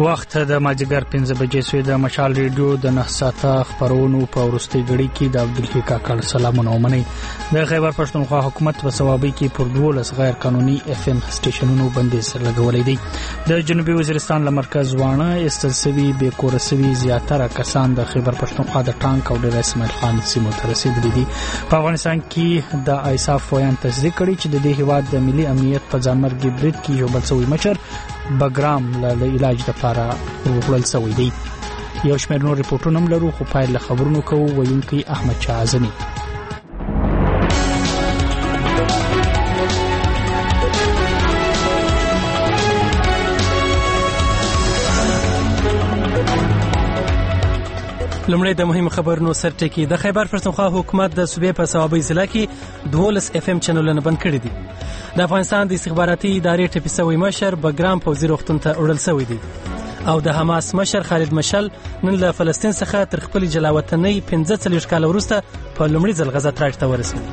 وخت د ماجګر 5 بجې سوی د مشال ریډیو د 9 ساعته خبرونو په ورستۍ غړي کې د عبدالحی کاکړ سلامونه ومني. د خیبر پښتونخوا حکومت په ثوابي کې پر 12 غیر قانوني اف ام سټیشنونو بندیز لګولې دي. د جنوبي وزیرستان له مرکز وانه استلسوي به کورسوي زیاتره کسان د خیبر پښتونخوا د ټانک او د اسماعیل خان سیمو ته رسیدلي دي. په افغانستان کې د ایساف ویان تصدیق کړي چې د دې هیواد د ملي امنیت په ځانمرګي برید کې یو بل څوی مشر بګرام له علاج لپاره وړل شوی دی. یو شمېر نور ریپورتونه هم لرو خو پای له خبرونو کوو. ویونکی احمد شاه اعظمي. لمړی د مهم خبرونو سرټکی. د خیبر پښتونخوا حکومت د صوبې په ثوابي ضلع کې 12 اف ام چینلونه بند کړي دي. د افغانستان د استخباراتي ادارې ټپي شوی مشر بګرام پوځي روغتون ته وړل شوی دی او د حماس مشر خالد مشعل نن له فلسطین څخه تر خپل جلاوطنۍ 45 کال وروسته په لومړي ځل غزه تراج ته ورسېد.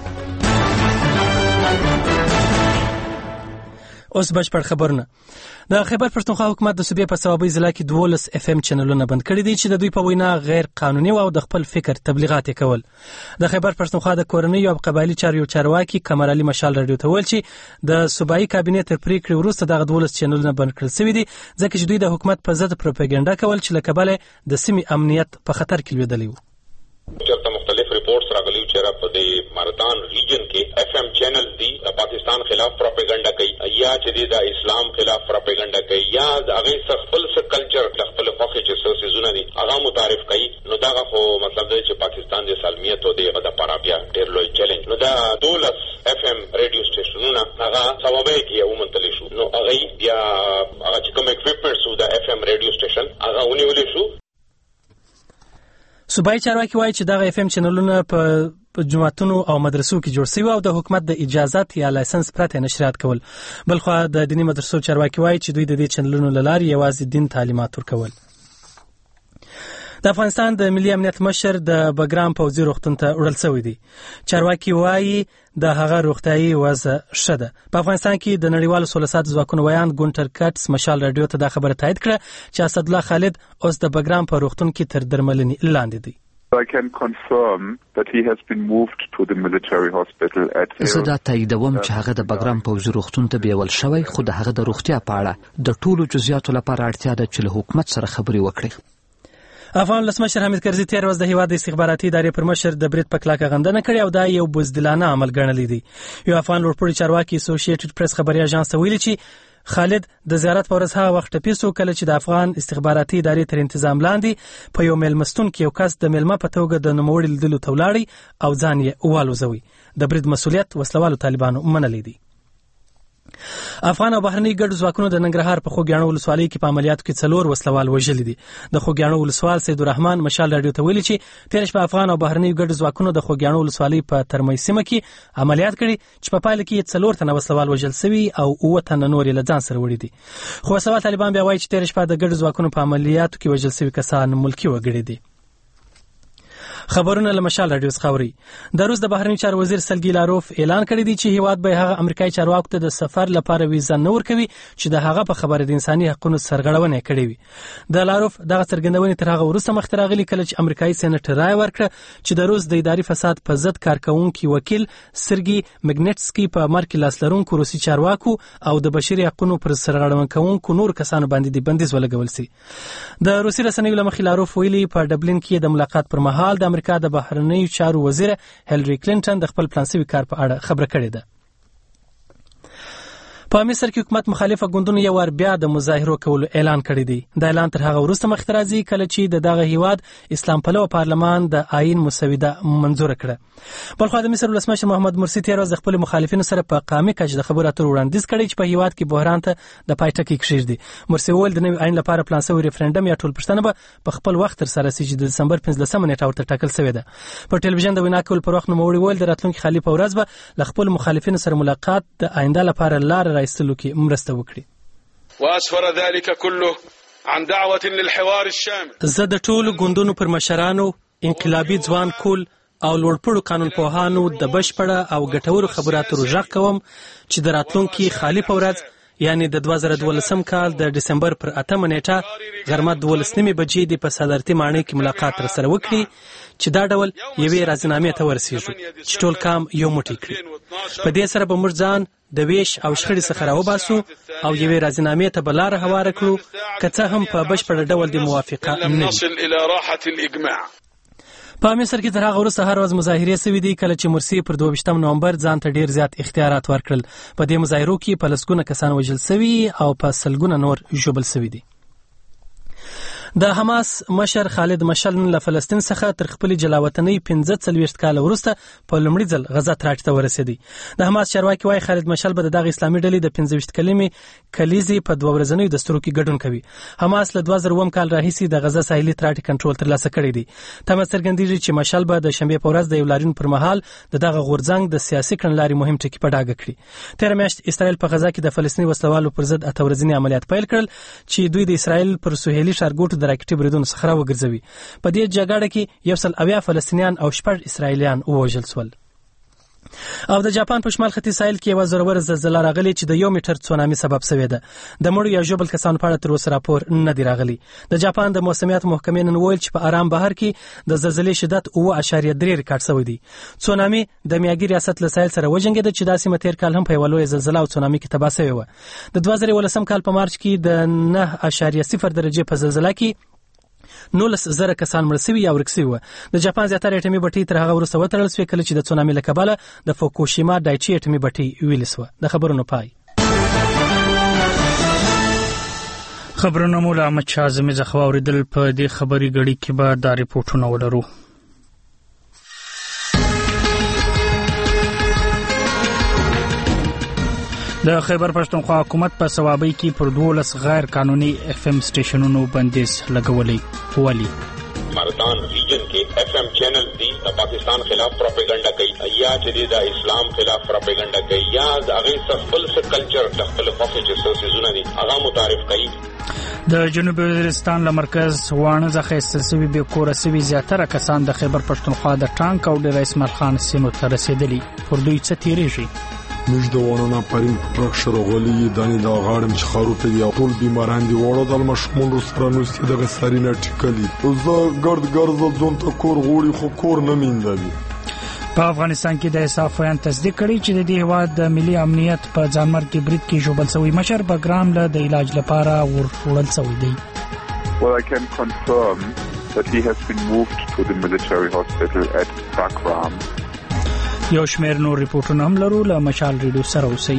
اوس بشپړ خبرونه. د خیبر پښتونخوا حکومت د صوبې په ثوابي ضلع کې 12 اف ام چینلونه بند کړي دي چې د دوی په وینا غیر قانوني او د خپل فکر تبلیغات کول. د خیبر پښتونخوا د کورنۍ او قبایلی چارو چارواکي قمر علي مشال رادیو ته ویل چې د صوبایي کابینې تر پریکړې وروسته دغه 12 چینلونه بند کړل شوي دي ځکه چې دوی د حکومت په ضد پروپاګاندا کول چې له کبله د سیمې امنیت په خطر کې لویدلی وو. چرته مختلف ریپورټس راغلي چې را په دې مردان ریجن کې اف ام چینل دي پاکستان خلاف پروپاګاندا کوي یا چې د اسلام خلاف پروپاګاندا کوي یا هغه خپل کلچر خپل خوښه چې څه سيزونه دي هغه متعارف کوي. نو دا خو مطلب دی چې پاکستان د سالمیت او د لپاره بیا ډېر لوی چیلنج. نو دا 12 اف ام ریډیو سټیشنونه هغه ثوابي کې یو منتلی شو. نو هغه بیا هغه چې کوم اکوپمنټس وو د اف ام ریډیو سټیشن هغه ونیول شو. صوبایي چارواکي وایي چې دغه اف ام چینلونه په جماعتونو او مدرسو کې جوړ شوي او د حکومت د اجازت یا لایسنس پرته نشریات کول. بلخو د دیني مدرسو چارواکي وایي چې دوی د دې چینلونو له لارې یوازې دین تعلیمات ورکول. د افغانستان د ملي امنیت مشر د بګرام پوځي روغتون ته وړل شوی دی. چارواکي وایي د هغه روغتیايي وضع ښه ده. په افغانستان کې د نړیوالو سولسات ځواکونو ویان ګونټر کټس مشال رادیو ته دا خبره تایید کړه چې اسدالله خالد اوس د بګرام په روغتون کې تر درملنې لاندې دی. I can confirm that he has been moved to the military hospital at زه دا تاییدوم چې هغه د بګرام پوځي روغتون ته بیول شوی خو د هغه د روغتیا په اړه د ټولو جزئیاتو لپاره اړتیا ده چې له حکومت سره خبرې وکړي. افغان ولسمشر حامد کرزي تیر ورځ د هیواد د استخباراتي ادارې پر مشر د برید په کلکه غندنه کړې او دا یو بزدلانه عمل ګڼلی دی. یو افغان لوړپوړي چارواکي اسوسییټډ پریس خبري اژانس ته ویلي چې خالد د زیارت په ورځ هغه وخت ټپي شو کله چې د افغان استخباراتي ادارې تر انتظام لاندې په یو میلمستون کې یو کس د میلمه په توګه د نوموړي لیدلو ته ولاړی او ځان یې والوزوي. د برید مسؤلیت وسلوالو طالبانو منلی دی. افغان او بهرني ګډ ځواکونو د ننګرهار په خوږیاڼو ولسوالۍ کې په عملیاتو کې 4 وسلوال وژلي دي. د خوږیاڼو ولسوال سید الرحمن مشال رادیو ته ویلي چې تیر شپه افغان او بهرني ګډ ځواکونو د خوږیاڼو ولسوالۍ په ترمۍ سیمه کې عملیات کړي چې په پایله کې 4 تنه وسلوال وژل شوي او 9 تنه نور له ځان سره وړي دي. خو وسوال طالبان بیا وایي چې تیر شپه د ګډ ځواکونو په عملیاتو کې وژل شوي کسان ملکی وګړي دي. خبرونه له مشال رادیو څخه اوري. د روس د بهرنی چارو وزیر سرګی لاروف اعلان کړی دی چې هیواد به هغه امریکایي چارواکو ته د سفر لپاره ویزه نه ورکوي چې د هغه په خبره د انساني حقوقو سرغړونه کړې وي. د لاروف دغه څرګندونې تر هغه وروسته مخ ته راغلي کله چې امریکایي سېنیټر رای ورکړه چې د روس د اداري فساد په ضد کارکونکي وکیل سرګی مګنټسکي په امر کې لاس لرونکو روسي چارواکو او د بشري حقوقو پر سرغړونه کوونکو نور کسانو باندې د بندیز ولګول شي. د روسي رسنیو له مخې لاروف ویلي په ډبلین کې د ملاقات پر مهال د امریکا د بهرنیو چارو وزیر هیلری کلینټن د خپل پلان شوي کار په اړه خبره کړې ده. په مصر کې حکومت مخالفه ګوندونو یو ور بیا د مظاهرو کولو اعلان کړی دی. دا اعلان تر هغه وروسته مخ ته راځي کله چې دغه هیواد اسلام پلو پارلمان د آئین مسوده منظور کړه. بلخو د مصر ولسمشر محمد مرسی تیر ورځ خپل مخالفینو سره په قامي کچ د خبرو اترو وړاندیز کړی چې په هیواد کې بحران ته د پایټکی کېږدي. مرسی وویل د نوي آئین لپاره پلان شوی ریفرندم یا ټول پښتنه به په خپل وخت تر سره شي چې د دسمبر 15 نیټه ورته ټاکل شوې ده. په ټلویزیون د وینا کول پر وخت نوموړي وویل د راتلونکي خالي په ورځ به له خپل مخالفینو سره ملاقات د آینده لپاره لار راایستلو کې مرسته وکړي. واسفر ذلك كله عن دعوة للحوار الشامل. زه د ټولو ګوندونو پر مشرانو انقلابي ځوان کول او لوړپوړو قانون پوهانو د بشپړه او ګټورو خبراتو غږ کوم چې د راتلونکي خالي په ورځ یعنی د 2012 کال د دسمبر پر 8 نیټه غرمه 12 بجې د په صدارتي ماڼۍ کې ملاقات سره وکړي چې دا ډول یوې راځنامې ته ورسیږو چې ټول کام یو موټی کړي. په دې سره به موږ ځان د ویش او شخړې څخه راوباسو او یوې راځنامې ته به لاره هواره کړو که څه هم په بشپړ ډول د موافقه نه وي. په مصر کې تر هغه وروسته هر ورځ مظاهرې سوي دي کله چې مرسي پر 22 نومبر ځان ته ډیر زیات اختیارات ورکړل. په دې مظاهرو کې په لسګونه کسان وژل سوي او په سلګونه نور ژوبل سوي دي. د حماس مشر خالد مشعل له فلسطین څخه تر خپل جلاوطنۍ 45 کال وروسته په لومړي ځل غزه تراټ ته ورسېدی. د حماس چارواکي وايي خالد مشعل به دغه اسلامي ډلې د 25 کلمې کلیزې په 2 ورځنیو دستورو کې ګډون کوي. حماس له 2000 کال راهیسې د غزه ساحلي تراټ کنټرول ترلاسه کړی دی. تمه څرګندېږي چې مشعل به د شنبې په ورځ د یو لاریون پر مهال دغه غورځنګ د سیاسي کړنلارې مهم ټکي په ډاګه کړي. تېره میاشت اسرائیل په غزه کې د فلسطیني وسلوالو پر ضد 8 ورځني عملیات پیل کړل چې دوی د اسرائیل پر سهیلي ښارګوټو د راکټي بریدونو څخه راوګرځوي. په دې جګړه کې 170 فلسطینیان او 6 اسرائیلیان ووژل شول. او د جاپان په شمال ختیځ ساحل کې یو زورور زلزلہ راغلی چې د 1 میټر تسونامي سبب شوې ده. د مړو یا ژوبل کسانو په اړه تر اوسه راپور نه دی راغلی. د جاپان د موسمیات محکمې نن ویل چې په آرام بهر کې د زلزلې شدت 9.3 ریکارډ شوی دی. تسونامي د میاګي ریاست له ساحل سره وجنګېده چې دا سیمه تیر کال هم په یو لوی زلزلہ او تسونامي کې تباه شوې وه. د 2018 کال په مارچ کې د 9.0 درجه په زلزلہ کې 19,000 کسان مړ شوي یا ورک شوي وو. د جاپان زیاتره اټومي بټۍ تر هغه وروسته وتړل شوې کله چې د تسونامي له کبله د فوکوشیما دایچي اټومي بټۍ ویلې شوه. د خبرونو پای. خبرونه مو له احمد شاه اعظمي څخه واورېدل. په دې خبري غړي کې به دا ریپورټونه ولرو. د خیبر پښتونخوا حکومت په ثوابۍ کې پر 12 غیر قانوني FM سټیشنونو بندیز لګولې ولی. مردان ریجن کې FM چینل دی د پاکستان خلاف پروپاګاندا کوي یا چې د اسلام خلاف پروپاګاندا کوي یا د هغه خپل کلچر د خپل خوښه چې سيزونه دي هغه متعارف کوي. د جنوبي وزیرستان له مرکز وانه ځخه استلسوي به کورسوي زیاتره کسان د خیبر پښتونخوا د ټانک او د رئیس ملخان سینو ته رسیدلی. پر دوی څه تیریږي؟ موږ د وانه پریم پرکشر غولي دانی دا غاړم چې خارو ته دی ټول بیماران دی وړو د مشمول سره نو ست دغه سارینه ټیکلی زه ګرځ ځون ته کور غوړي خو کور نه میندلی. په افغانستان کې د حساب فیان تصدیق کړي چې د دې هواد د ملي امنیت په ځانمرګي برید کې ژوبل شوی مشر بګرام له د علاج لپاره ورول شوی دی. Well, I can confirm that he has been moved to the military hospital at Bagram. یو شمیر نور ریپورټونه هم لرو. له مشال ریډیو سره اوسئ.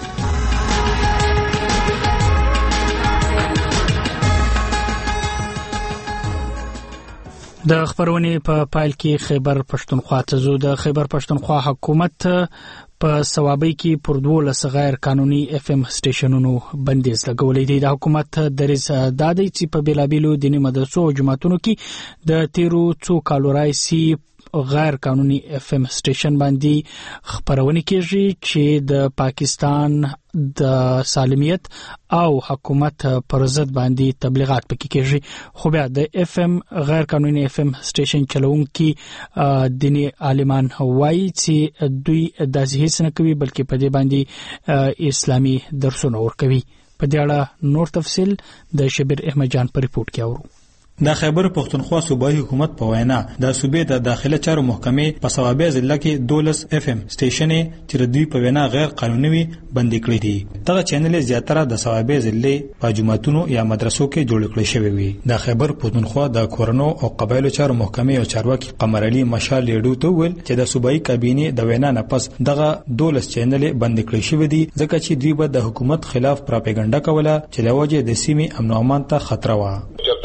د خبرونې په پایل کې خیبر پښتونخوا ته زو. د خیبر پښتونخوا حکومت په ثوابۍ کې پر 12 غیر قانوني FM سټیشنونو بندیز لګولې دی. د حکومت دریځ دا دی چې په بیلابیلو دیني مدرسو او جماعتونو کې د تیرو څو کالو راهیسې غیر قانوني FM سټیشن باندې خبرونه کیږي چې د پاکستان د سالمیت او حکومت پر ضد باندې تبلیغات پکې کیږي. خو بیا د FM غیر قانوني FM سټیشن چلوونکي دیني عالمان وایي چې دوی داسې هیڅ نه کوي بلکې په دې باندې اسلامي درسونه ورکوي. په دې اړه نور تفصیل د شبیر احمد جان په ریپورت کې اورو. د خیبر پښتونخوا صوبایي حکومت په وینا د صوبې د داخله چارو محکمې په ثوابۍ ضلع کې 12 FM سټیشنې چې دوی په وینا غیر قانوني بندي کړې دي. دغه چینل زیاتره د ثوابۍ ضلع په جماعتونو یا مدرسو کې جوړ کړل شوی وي. د خیبر پښتونخوا د کورنو او قبایلو چارو محکمې او چارواکي قمر علي مشال لیډو ته ویل چې د صوبایي کابینې د وینا نه پس دغه 12 چینل بندي کړل شوی دي ځکه چې دوی به د حکومت خلاف پروپاګاندا کوله چې د وجه د سیمې امن او امان ته خطر و.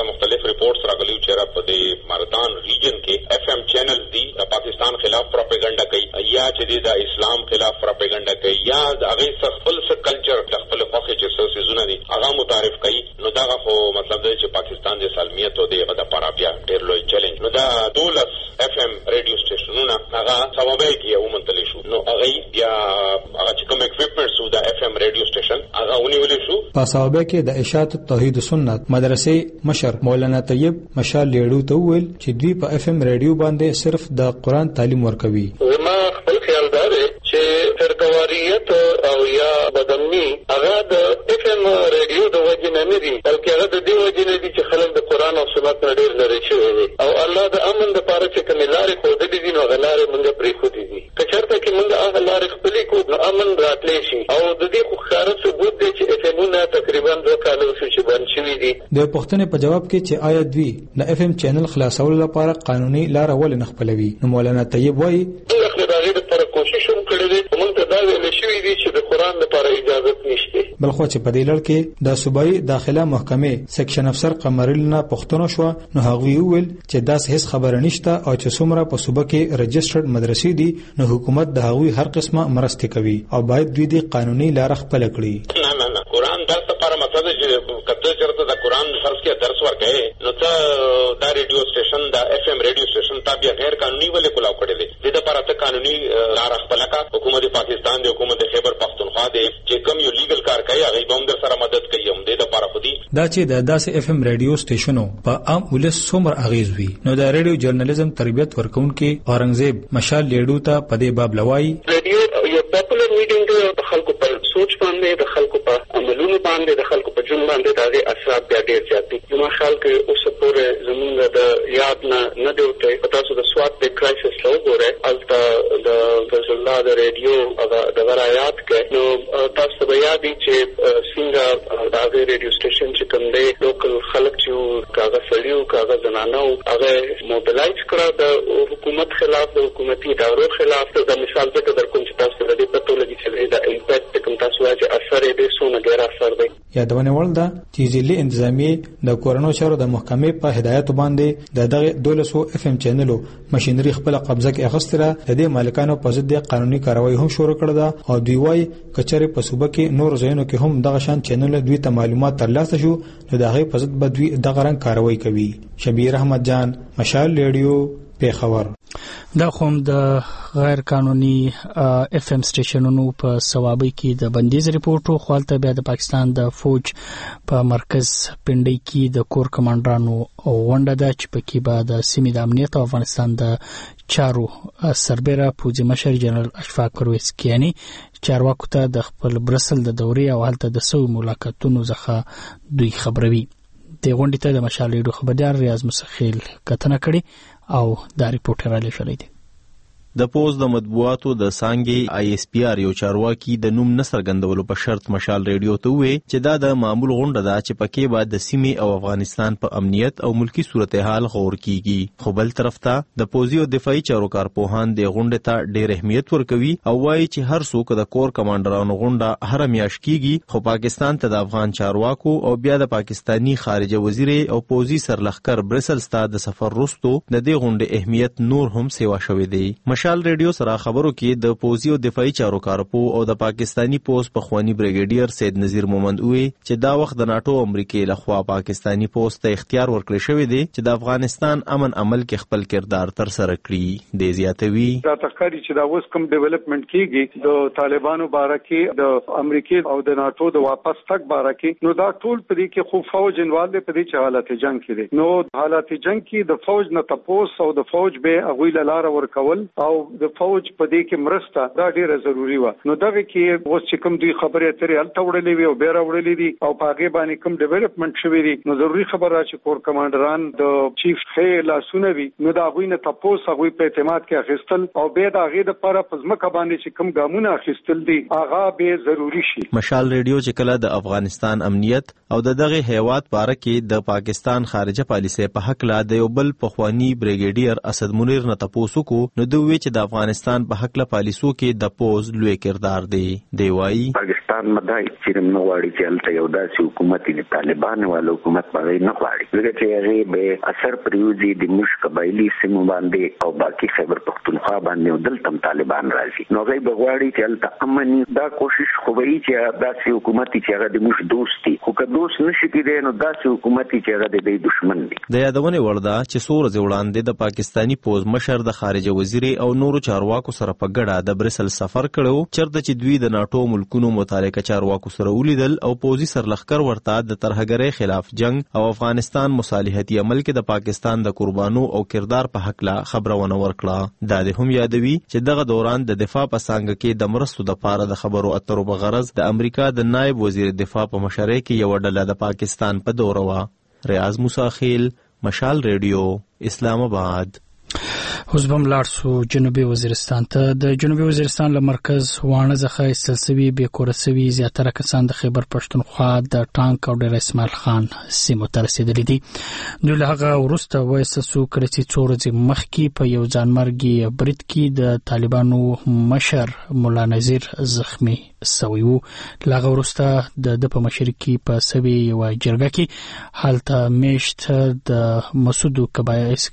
مردان ریجن کې FM چینل دی د پاکستان خلاف پروپاګاندا کوي یا چې د اسلام خلاف پروپاګاندا کوي یا د هغه خپل کلچر د خپل خوښه چې سيزونه دي هغه متعارف کوي. نو دا خو مطلب دی چې پاکستان د سالمیت او دغه د پارابیا ډیر لوی چیلنج. نو دا 12 FM ریډیو سټیشنونه هغه ثوابۍ کې ومنتل شو. نو هغه بیا هغه چې کوم اکوپمنټس د FM ریډیو سټیشن هغه ونیول شو. په ثوابۍ کې د اشاعت توحید سنت مدرسې مشر مولانا طیب مشال لیډو ته ویل چې دوی په FM ریډیو باندې صرف د قرآن تعلیم ورکوي. ما خپل خیال دا دی چې فرقواریت او یا بدامني هغه د اف ام ریډیو د وجې نه دي، بلکې هغه د دې وجې نه دي چې خلک د قرآن او سنت نه ډېر لرې شوي دي او الله د امن دپاره چې کومې لارې ښودلې دي نو هغه لارې موږ پرېښودې دي. که چېرته کې موږ هغه لارې خپلې کړو نو امن راتلی شي او د دې خو ښکاره ثبوت دی چې اف امونه تقریبا 2 کاله وشو چې بند شوي دي. د پوښتنې په جواب کې چې آیا دوی د اف ام چینل خلاصولو لپاره قانوني لاره ولې نه خپلوي، نو مولانا طیب وایي دوی د هغې دپاره کوشش هم کړی دی، موږ ته دا ویلی شوي دي چې د قرآن لپاره اجازت نشته. بلخو چې په دې لړ کې د صوبایي داخله محکمې سیکشن افسر قمرل نه پوښتنه شو، نو هغوی وویل چې داسې هیڅ خبره نشته او چې څومره په صوبه کې رجسټرډ مدرسې دي نو حکومت د هغوی هر قسمه مرستې کوي او باید دوی د قانوني لاره خپله کړي. نه قرآن درس لپاره مطلب چې کته چېرته د قرآن فرض کې درس ورکوي نو ته دا ریډیو سټیشن دا اف ام ریډیو سټیشن تا بیا غیر قانوني ولې کولاو کړی دی؟ دې لپاره ته قانوني لاره خپله کا. حکومت پاکستان دی، حکومت خیبر پختونخوا دی چې کوم یو لیګل کار کوي هغه به هم در سره مدد کوي. هم دې لپاره خو دي دا چې د داسې اف ام ریډیو سټیشنو په عام ولس څومره اغیز وي، نو د ریډیو جرنالیزم تربیت ورکوونکي اورنګزیب مشال لیډو ته په دې باب لوایي ریډیو یو پاپولر میډینګ د خلکو په سوچ باندې، د خلکو په عملونو باندې، د خلکو په ژوند باندې د هغې اثرات بیا ډېر زیات دي. زما خیال کې اوسه پورې زمونږ د یاد نه دی وتی. په تاسو د سوات د کرایسس ته وګورئ، هلته د فضل الله د ریډیو دغه رایاد کړئ نو تاسو ته به یاد وي چې څنګه د هغې ریډیو سټیشن چې کوم دی لوکل خلک چې وو، که هغه سړي وو که هغه زنانه وو، هغه موبلایز کړه د حکومت خلاف، د حکومتي ادارو خلاف. د مثال ځکه در کوم چې تاسو ته د دې پته ولګي چې د امپیکټ کوم تاسو وایئ چې اثر یې ډېر څومره ډېر اثر دی. یادونه وړ ده چې ضلعي انتظامیې د کورنو چارو د محکمې په هدایتو باندې د دغه 1200 اف ام چینلو ماشینري خپل قبضه کې اخیستله. د دې مالکانو په ضد قانوني کاروایی هم شروع کړه ده او دوی وايي کچره په صوبه کې نور ځایونو کې هم دغه شان چینل دوی ته معلومات ترلاسه شو نو دغه په ضد به دوی دغه رنګ کاروایی کوي. شبیر احمد جان، مشال ریډیو، پیښور. دا خوم د غیر قانوني اف ام سټیشنونو په ثوابي کې د بندیز ریپورټو خپلته بیا د پاکستان د فوج په مرکز پنډۍ کې د کور کمانډرانو غونډه ده چې پکې به د سیمې د امنیت او افغانستان د چارو سربېره پوځي مشر جنرال اشفاق پرویز کیانی چارواکو ته د خپل برسل د دورې او هلته د سوي ملاقاتونو څخه دوی خبروي. د غونډې ته د مشال ریډیو خبردار ریاض مسخیل کتنه کړي او دا ریپورټ را لېږلی دی. د پوز د مطبوعاتو د سانګي آی اس پی آر یو چارواکي د نوم نه څرګندولو په شرط مشال ریډیو ته وویل چې دا د معمول غونډه ده چې پکې به د سیمې او افغانستان په امنیت او ملکی صورتحال غور کیږي. خو بل طرف ته د پوزي او دفاعي چارو کارپوهان د غونډې ته ډېر اهمیت ورکوي او وایي چې هر څوک د کور کمانډرانو غونډه هر میاشت کیږي، خو پاکستان ته د افغان چارواکو او بیا د پاکستانی خارجه وزیر او پوزي سرلخکر برسلز ته د سفر وروسته د دې غونډې اهمیت نور هم سیوا شوی دی. مشال ریډیو سره خبرو کې د پوزي او دفاعي چارو کارپو او د پاکستانی پوز پخوانی بریګیډیر سید نذیر مومند وی چې دا وخت د ناتو امریکای لخوا پاکستانی پوز ته اختیار ورکړی شوی دی چې د افغانستان امن عمل کې خپل کردار تر سره کړي. د زیاتوي دا تخکاری چې دا اوس کوم ډیولپمنٹ کیږي د طالبانو بارکه د امریکای او د ناتو د واپس تک بارکه نو دا ټول پرې کې خو فوج انوالد پرې چې حالت جنگ کې نو حالت جنگ کې د فوج نه تپوس او د فوج به اغوی لاره ورکول او د فوج په دې کې مرسته دا ډیره ضروری و. نو دا کې اوس چې کوم دوی خبرې اترې الته وړلې وي او بیا راوړلې دي او په هغه باندې کوم ډیولپمنٹ شوی دی نو ضروری خبره چې کور کمانډران د چیف خې لاسونه وي نو دا غوی نه تپوس غوی په اعتماد کې اخیستل او به دا غي د لپاره پزماکه باندې چې کوم ګامونه اخیستل دي هغه به ضروری شي. مشال ریډیو چې کله د افغانستان امنیت او دغه هیواد باره کې د پاکستان خارجه پالیسي په حق لا د یو بل پخوانی بریګیډیر اسد منیر نه تپوسو کو نو دوی چې د افغانستان په حق له پالیسو کې د پوز لوی کردار دی. دی وايي پاکستان مدای چې نو واړي چې الته یو داسې حکومت دی طالبان والو حکومت باندې نه واړي لکه چې هغه به اثر پریوزي د مش قبایلی سیمو باندې او باقي خیبر پختونخوا باندې دلته طالبان راځي نو هغه به واړي چې الته امن دا کوشش خو وی چې داسې حکومت چې هغه د مش دوستي خو که دوست نشي کېدای نو داسې حکومت چې هغه د دشمن دی. د یادونه ورده چې سور ځوړاندې د پاکستانی پوز مشر د خارجه وزیر او نورو چارواکو سره په ګډه د برسل سفر کړو چرته چې دوی د ناتو ملکونو متعلق ملک چارواکو سره ولیدل او پوزي سرلخکر ورته د ترهګرۍ خلاف جنگ او افغانستان مصالحتي عمل کې د پاکستان د قربانو او کردار په حق لا خبرونه ورکړه. دا هم یادوي چې دغه دوران د دفاع په څنګه کې د مرستو د پاره د خبرو اترو په غرض د امریکا د نائب وزیر دفاع په مشرۍ کې یو ډله د پاکستان په دوره وا. ریاض موسی خیل، مشال ریډیو، اسلام آباد. اوس به لاړ شو جنوبي وزیرستان ته. د جنوبي وزیرستان له مرکز وانه څخه ایستل شوي بې کوره شوي زیاتره کسان د خیبر پښتونخوا د ټانک او ډیر اسماعیل خان سیمو ته رسېدلي دي. دوی له هغه وروسته وایستل شو کله چې څو ورځې مخکې په یو ځانمرګي برید کې د طالبانو مشر مولا نذیر زخمی سوی وو. له هغه وروسته د په مشر کې په سوي یو جرګه کې هلته میشت د مسعود کبایس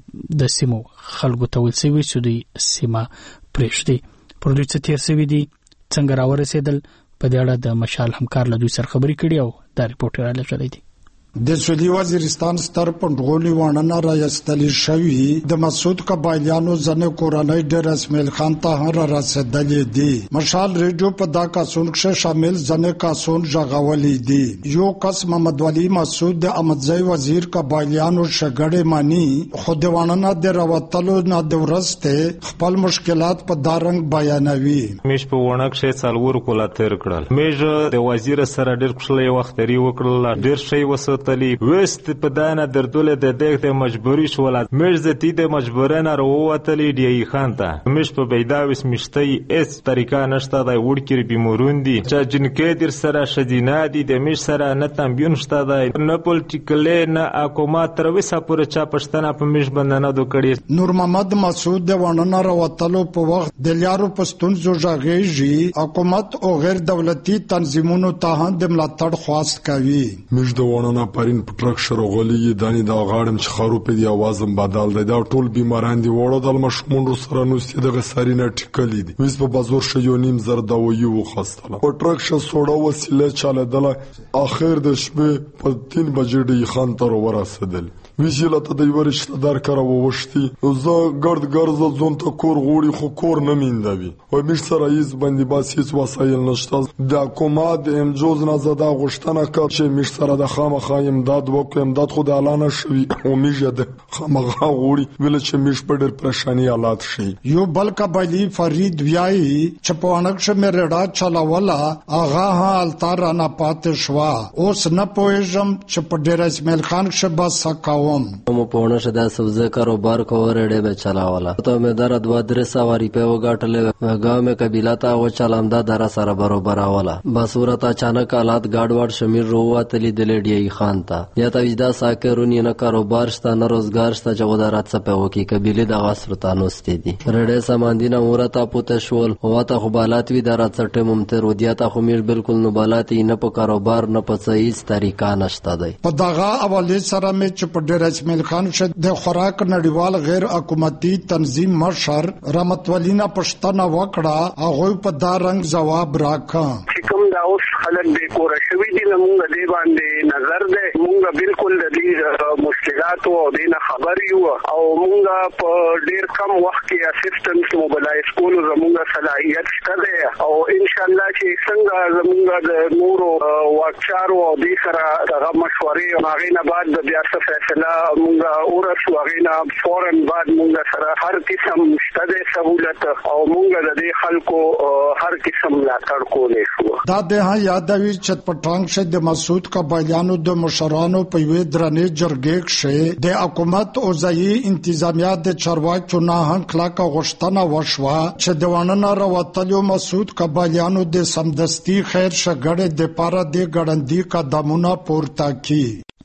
د سیمو خلکو ته ویل شوي چې دوی سیمه پرېږدي. پر دوی څه تېر شوي دي، څنګه راورسېدل، په دې اړه د مشال همکار له دوی سره خبرې کړي او دا ریپورټ یې رالیږلی دی. د سویلي وزیرستان ستر پنډغولي وانه راایستل شوی د مسعود قبایلیانو ځنه کورنۍ ډېر اسماعیل خان ته را رسېدلې دي. مشال ریډیو په دا کاسون کې شامل ځنه کاسون ژغولې دي. یو کس محمد ولی مسعود د احمدزی وزیر قبایلیانو شګړې مانی خو د وانه د راوتلو نه د ورسته خپل مشکلات په دارنګ بیانوي. مش په ونه کې څلور کولا تیر کړل. مې د وزیر سره ډېر خوشاله وختري وکړل، ډېر شی وسه تلی وست په دانه دردول د دغه مجبوری شول. مې زتی د مجبورانه وروتلی دی خان ته. مش په بيداوس مشتي اس طریقه نشته د وړکری بیموروندي چې جنکې در سره شدینه دي د مش سره نه تنبیون شته د نه پولیټیکل نه حکومت تر وسه پورې چا پښتنه په مش بندنه دو کړي. نور محمد مسعود د وننه راوتلو په وخت د لیارو پښتون زوجاغيږي حکومت او غیر دولتي تنظیمونو ته هم د ملاتړ خواست کوي. مش د وننه پرین پټرک شروغلی دانی دا غاړم چې خارو په دی आवाजم بدل دی. دا ټول بیماران دی وړو د مشمون سره نو ستې د غسارینه ټیکلې دي. وس په بازار شیو نیم زر دا ویو خاصله پټرک ش سوړه وسیله چاله دله اخر د شپه په 3 بجې دی خان تر ورسېدل. ویشله ته د ورشت در کړه وشتي زه ګرد ګرځ ځون ته کور غوړي خو کور نه میندوي او مش سره ایز باندې بس هیڅ وسایل نشته. د حکومت امجوز نه زده غشتنه کړ چې مش سره د خامخا امداد وکړم امداد خو د اعلان شوی او میجه د خامخا غوړي ویل چې مش په ډېر پریشانی حالات شي. یو بل قبایلی فرید ویای چې په انکش مې رډا چلاولا اغه حالتار نه پاتې شو. اوس نه پوهېږم چې په ډېر اسماعیل خان شبا سکاو مو پونه شدا سبزه کاروبار کو ورډه به چلاواله ته مې در 2-3 سواری په وګاټلې گاو مې قبیله تا و چلامدا در سره برابر اوله. بس ورته اچانک حالات گاډوړ شمیر رواتلی د لډی خان ته یا ته وجدا ساکرونی نه کاروبار شته نه روزګار شته چې ودارات څه په وکی قبیله د غاسرتانو ستې دي. رډه سماندینه ورته پوت شول واته خو بالات وی در څټه ممتر ودیا ته خو میر بالکل نو بالات نه په کاروبار نه په صحیح طریقه نشته دی. په دغه حواله سره مې چې په اسماعیل خان شد د خوراک نړیوال غیر حکومتي تنظیم مشر رحمت ولینا پښتنه وکړه هغه په دا رنګ جواب راکړ. کوم دا اوس خلک د کور شوی دي موږ دې باندې نظر ده. موږ بالکل د دې مشکلات او د خبر یو او موږ په ډیر کم وخت کې اسسټنس موبلایز کولو زموږ صلاحیت شته او ان شاء الله چې څنګه زموږ د نورو واکچارو او د سره د مشورې او هغه نه بعد د بیا څه فیصله مونږه اورسو غینا فورن بعد مونږه سره هر قسم شته سہولت او مونږه د دې خلکو هر قسم ملاتړ کولای شو. دا د یادوي چې پټانګ شه د مسعود قبایلیانو د مشرانو په وی درنې جرګې شه د حکومت او ځایي انتظامیه د چارواکو نه هم کلاکه غشتنه وشوه چې د وانه راوتلو مسعود قبایلیانو د سمدستي خیر شګړې د پاره د ګړندې قدمونه پورته کی.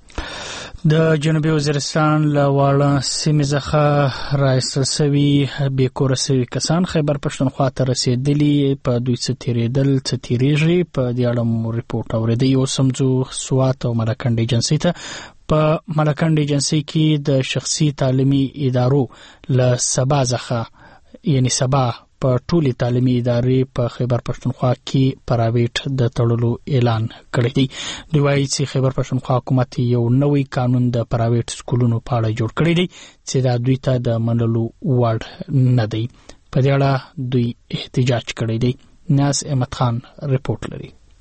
د جنوبي وزیرستان له واړه سیمې څخه راایستل شوي بې کوره شوي کسان خیبر پښتونخوا ته رسېدلي. په دوی څه تېرېدل څه تېرېږي په دې اړه مو ریپورټ اورېدی. اوس هم ځو سوات او ملکنډ ایجنسۍ ته. په ملکنډ ایجنسۍ کې د شخصي تعلیمي ادارو له سبا څخه یعنی سبا په ټولي تعلیمي ادارې په خیبر پښتونخوا کې پرایویټ د تړلو اعلان کړی دی. دوی وایي چې خیبر پښتونخوا حکومت یو نوی قانون د پرایویټ سکولونو په اړه جوړ کړی دی چې دا دوی ته د منلو وړ نه دی. په دې اړه دوی احتجاج کړی دی. ناز احمد خان ریپورټ لري.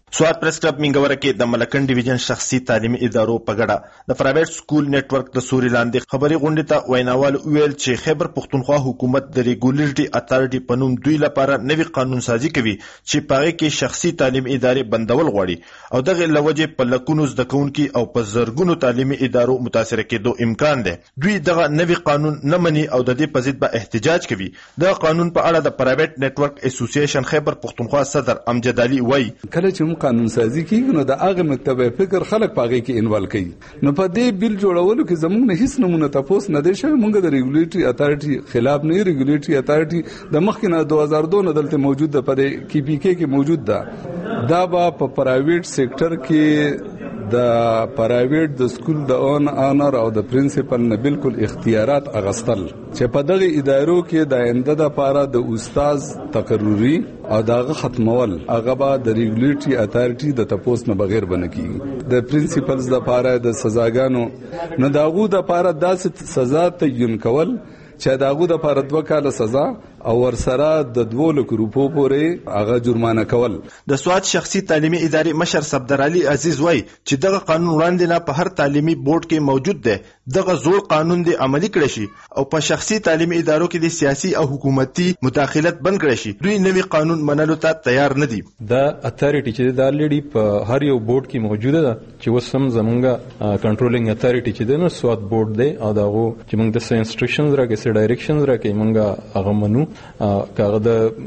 سواد پریس کلب منګوره کې د ملکن ډیویژن شخصي تعلیمي ادارو په ګډه د پرایویټ سکول نتورک د سوري لاندې خبري غونډې ته ویناوال ویل چې خیبر پختونخوا حکومت د ریګولیټری اتارټي په نوم دوی لپاره نوي قانون سازي کوي چې پاره کې شخصي تعلیمي ادارې بندول غواړي او دغه لوجه په لکونو زده کوونکي او په زرګونو تعلیمي ادارو متاثر کېدو امکان دی. دوی دغه نوي قانون نه مني او د دې په ضد به احتجاج کوي. د قانون په اړه د پرایویټ نتورک اسوسییشن خیبر پختونخوا صدر امجد علي وایي کله چې قانون سازي کیږي نو د هغه مکتب فکر خلک پاږي کې انوالو کوي. نو په دې بیل جوړولو کې زموږ نه هیڅ نمونه تاسو نه دی شوی. موږ د ریګولیټری اتارټي خلاف نه ریګولیټری اتارټي د مخکې نه 2002 نه دلته موجود ده په کې پی کې موجود ده. دا به په پرایویټ سېکټر کې د پرایویټ د سکول د اونر او د پرنسپل نه بالکل اختیارات اغستل چې په دغه ادارو کې د آینده لپاره د استاد تقرری او دغه ختمول هغه به د ریګولیټری اتارټي د تپوس نه بغیر بنه کیږي. د پرنسپلز لپاره د سزاګانو نه داغو د لپاره داسې سزا تعین کول چې داغو د لپاره 2 کال سزا او ورسره د 2 لک روپو پورې هغه جرمانه کول. د سواد شخصي تعلیمي ادارې مشر صفدر علي عزیز وای چې دغه قانون وړاندې نه په هر تعلیمي بورډ کې موجود دی. دغه زوړ قانون دی عملی کړی شي او په شخصي تعلیمي ادارو کې د سیاسي او حکومتي مداخلت بند کړی شي. دوی نوي قانون منلو ته تیار نه دي. د اتارټي چې د الریډي په هر یو بورډ کې موجوده ده چې وسم زمونږه کنټرولینګ اتارټي چې د نو سواد بورډ دی او دغه چې موږ د انسټرکشنز راکې سره ډایرکشنز راکې موږ هغه منو کاغه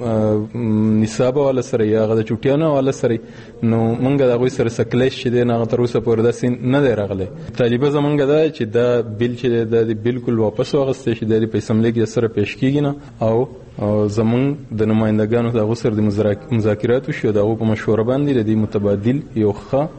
د نصاب ولا سره یا غو د چټیانو ولا سره نو مونږ د غوي سره سکلیش چې د نه تر اوسه پورې داسین نه دی راغلی. طالبه زمونږ دا چې دا بیل چې د بالکل واپس واغسته شي د اسمبلی کې سره پیش کیږي نه او زمون د نمائندګانو د غوسر د مذاکرات شو د په مشوره باندې د متبادل یو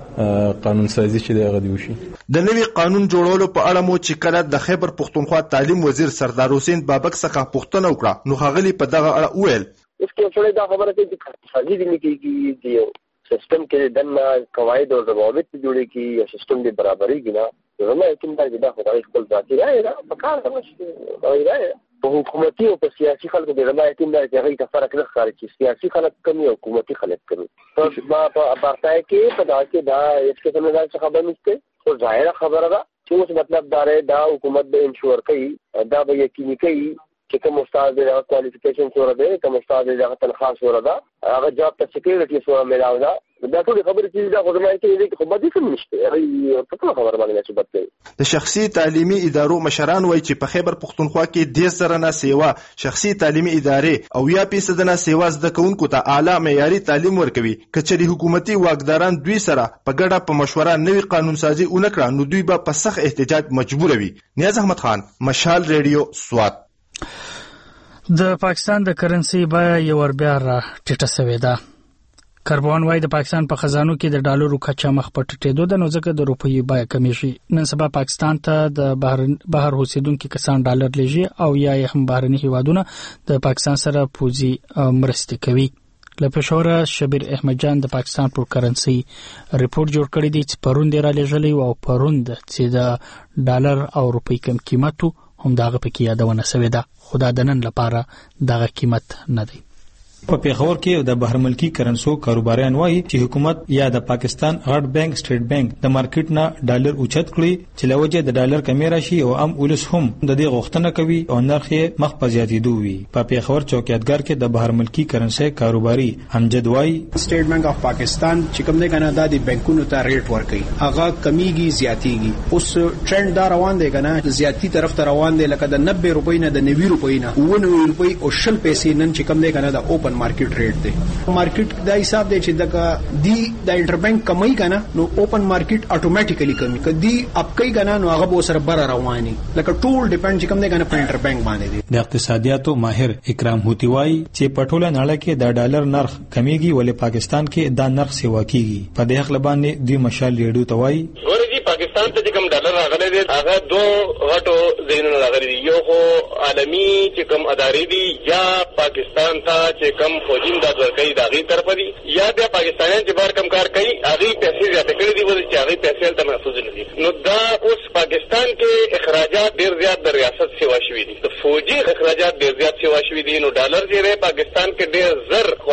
ښه قانون سازي چې دغه دی وشي. د نوي قانون جوړولو په اړه مو چې کله د خیبر پختونخوا تعلیم وزیر سردار حسین بابک څخه پوښتنه وکړه نو هغه په دغه اړه وویل اس کې څه دا خبره کوي چې سازي دي کیږي د سیستم کې د قواعد او ضوابط جوړې کی یا سیستم دی برابرۍ کی نه زما یقین دی دا خدای خپل ذاتي راي دا په کار راځي راي په حکومتي او په سیاسي خلکو د زما یقین دی چې هغه ته فرق نه ښکاري چې سیاسي خلک کمی او حکومتي خلک کمی. ما په ابارتای کې په دا کې دا اس کې څه نه خبره نشته خو ظاهره خبره ده چې اوس مطلب دا حکومت به انشور کوي دا به یقیني کوي چې کوم استاد د کوالیفیکیشن سره دی کوم استاد د تنخواه سره ده هغه جاب ته سکیورټي سره ملاو ده دا ټول خبرې چې دا خو زما کې خو باندې کوم نشته هغه په خبره باندې نسبت کوي. د شخصي تعلیمي ادارو مشران وایي چې په خیبر پختونخوا کې 10 زره نه سیوا شخصي تعلیمي ادارې او 1% نه سیوا زده کوونکو ته اعلی معیاري تعلیم ورکوي. کچري حکومتي واکداران دوی سره په ګډه په مشوره نوي قانون سازي ونکړه نو دوی به په سخت احتجاج مجبور وي. نیاز احمد خان مشال ریډیو سواد. د پاکستان د کرنسي بیه یو ور بیا ټیټه شوې ده. کاربون وايي د پاکستان په خزانو کې د ډالرو کچا مخ په ټیټېدو د نو ځکه د روپیې بیه کمې شي. نن سبا پاکستان ته د بهر اوسیدونکو کسان ډالر لېږي او یا هم بهرني هیوادونه د پاکستان سره پوزي مرستې کوي. له پېښوره شبیر احمد جان د پاکستان پر کرنسي ریپورت جوړ کړی دی چې پروند را لېږلی او پروند چې د ډالر او روپۍ کم قیمتو هم دغه پکې یادونه شوې ده خو دا د نن لپاره دغه قیمت نه دی. په پیښور کې د بهر ملکی کرنسو کاروباریان وایي چې حکومت یا د پاکستان غټ بانک سټیټ بانک د مارکیټ نه ډالر اوچت کړي چې لوجه د ډالر کمی راشي او ام ولس هم د دې غوښتنه کوي او نرخ یې مخ په زیاتېدو وي. په پیښور چوکیدګر کې د بهر ملکی کرنسي کاروباري امجد وایي سټیټ بانک اف پاکستان چې کوم دی کنه د بانکونو ته ریټ ورکړي هغه کمیږي زیاتېږي. اوس ټرند دا روان دی کنه زیاتی طرف ته روان دی لکه د 90 روپۍ نه د 90 روپۍ نه 90 روپۍ او 10 پیسې نن چې کوم دی کنه د مارکیټ ریټ دی. مارکیټ دا حساب دی چې دغه دی د انټر بانک کمای کنه نو اوپن مارکیټ اتوماتیکلی کمی کدي اپ کوي کنه نو هغه به سره بر رواني لکه ټول ډیپند چې کوم دی کنه په انټر بانک باندې دی. د اقتصادیاتو ماهر اکرام هوتی وایي چې په ټوله نړۍ کې د ډالر نرخ کمیږي ولې پاکستان کې دا نرخ سیوا کیږي. په دې حق باندې دوی مشال ریډیو ته وایي ورګي پاکستان ته کوم ډالر راغلي دي هغه دوه غټو زینونو راغلي دي. یو خو عالمي چې کوم ادارې دي یا پاکستان ته چې کوم فوجین د ورکړي د غي طرف دي یا د پاکستانیان چې بار کم کار کوي هغه پیسې زیات کړي دي ولې چې هغه پیسې ته محفوظ نه دي. نو دا اوس پاکستان کې اخراجات ډیر زیات د ریاست سیوا شوي دي د فوجي اخراجات ډیر زیات سیوا شوي دي. نو ډالر چې پاکستان کې ډیر زر قومي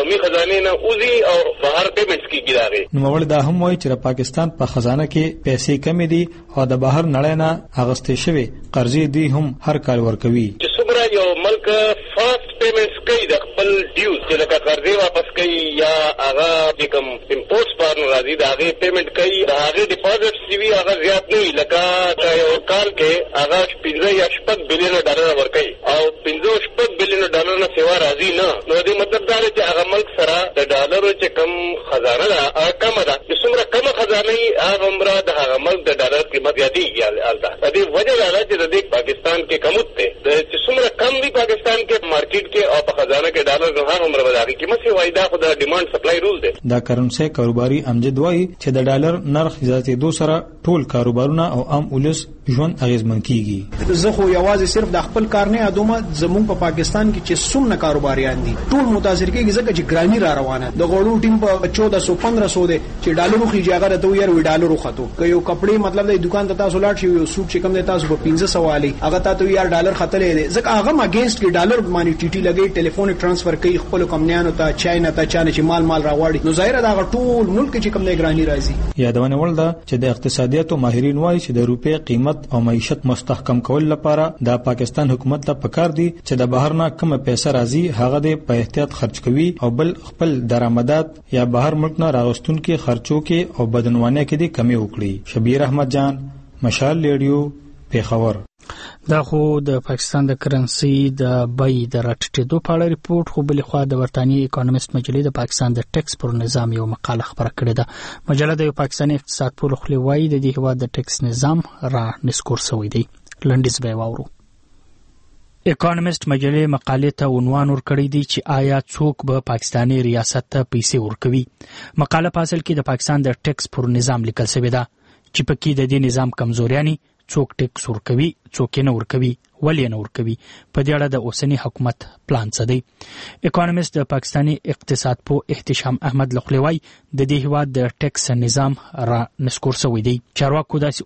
قومي خزانه نه اوزي او بهر پیمنټس کیږي راغی. نو مول دا هم وایي چې پاکستان په خزانه کې پیسې کمې دي او د بهر نړۍ نه اغستې شوی قرضې دی هم هر کال ورکوي. چې څومره یو ملک فاست پیمنټس کوي د خپل ډیوز چې لکه قرضې واپس کوي یا هغه چې کوم امپورټس پر راځي دا هغه پیمنټ کوي دا هغه ډیپوزټس دی هغه زیات نه وي لکه یو کال کې هغه 15 یا 16 بلین ډالر ورکوي او 15 بلین ډالر نه سیوا راځي نه. نو دې مطلب دا دی چې هغه ملک سره د ډالرو چې کم خزانه ده کم ده چې څومره کم خزانه یې هغه عمره د هغه ملک د ډالر قیمت زیاتېږي. البته د دې وجه دا ده چې د پاکستان کې کموت ده چې څومره کم دی پاکستان کې مارکیټ کې او په خزانه کې ډالر نه هغه عمره بداري قیمت سی وای دا خو د ډیماند سپلای رول ده. دا کرنسي کاروباري امجد وایي چې د ډالر نرخ زیاتېدو سره ټول کاروبارونه او عام ولس ژوند اغیزمن کیږي. زه خو یوازې صرف د خپل کار نه ادمه زموږ په پاکستان کې چې څومره کاروباریان دي ټول متاثر کیږي ځکه چې ګرانی را روانه د غوړو ټیم په 1400-1500 دی چې ډالرو خيږي هغه ته یو ډالرو خطو کوي یو کپڑے مطلب د دکان ته تاسو لاړ شي یو سوټ چې کوم دی تاسو په 1500 والی هغه ته یو ډالر خطلې دی ځکه هغه اگینست کې ډالر باندې ټي ټي لګي ټلیفون ټرانسفر کوي خپل کمپنیانو ته چاینا ته چانه چې مال راوړي نو ظاهر دا ټول ملک چې کوم دی ګرانی راځي. یادونه ولدا چې د اقتصادیاتو ماهرین وایي چې د روپې قیمت او معیشت مستحکم کول لپاره د پاکستان حکومت ته پکار دي چې د بهر نه کوم پیسې راځي هغه د په احتیاط خرج کوي او بل خپل درآمدات یا بهر ملک نه راغستون کې خرچو کې او بدنوانه کې دي کمی وکړي. شبیر احمد جان مشال ریډیو پیښور. دا خو د پاکستان د کرنسي د بای د راټیټېدو په اړه ریپورت خو بل خو د برتانیې اکونومست مجلې د پاکستان د ټیکس پر نظام یو مقاله خبره کړې ده. مجله د پاکستاني اقتصاد په لخوا وایي د دې هوا د ټیکس نظام را نسکور شوی دی. لنډیز به واورو. اکونومست مجلې مقالې ته عنوان ورکړی دی چې آیا څوک به پاکستاني ریاست ته پیسې ورکوي. مقاله په اصل کې د پاکستان د ټیکس پر نظام لیکل شوی ده چې پکې د دې نظام کمزوریانی څوک ټیکس ورکوي څوک نه ورکوي ولې نه ورکوي په دې اړه د اوسنی حکومت پلان څه دی. اکونومست د پاکستاني اقتصاد په احتشام احمد لخلوی د دې هوا د ټیکس نظام را نسکور شوی دی. چارواکو داسې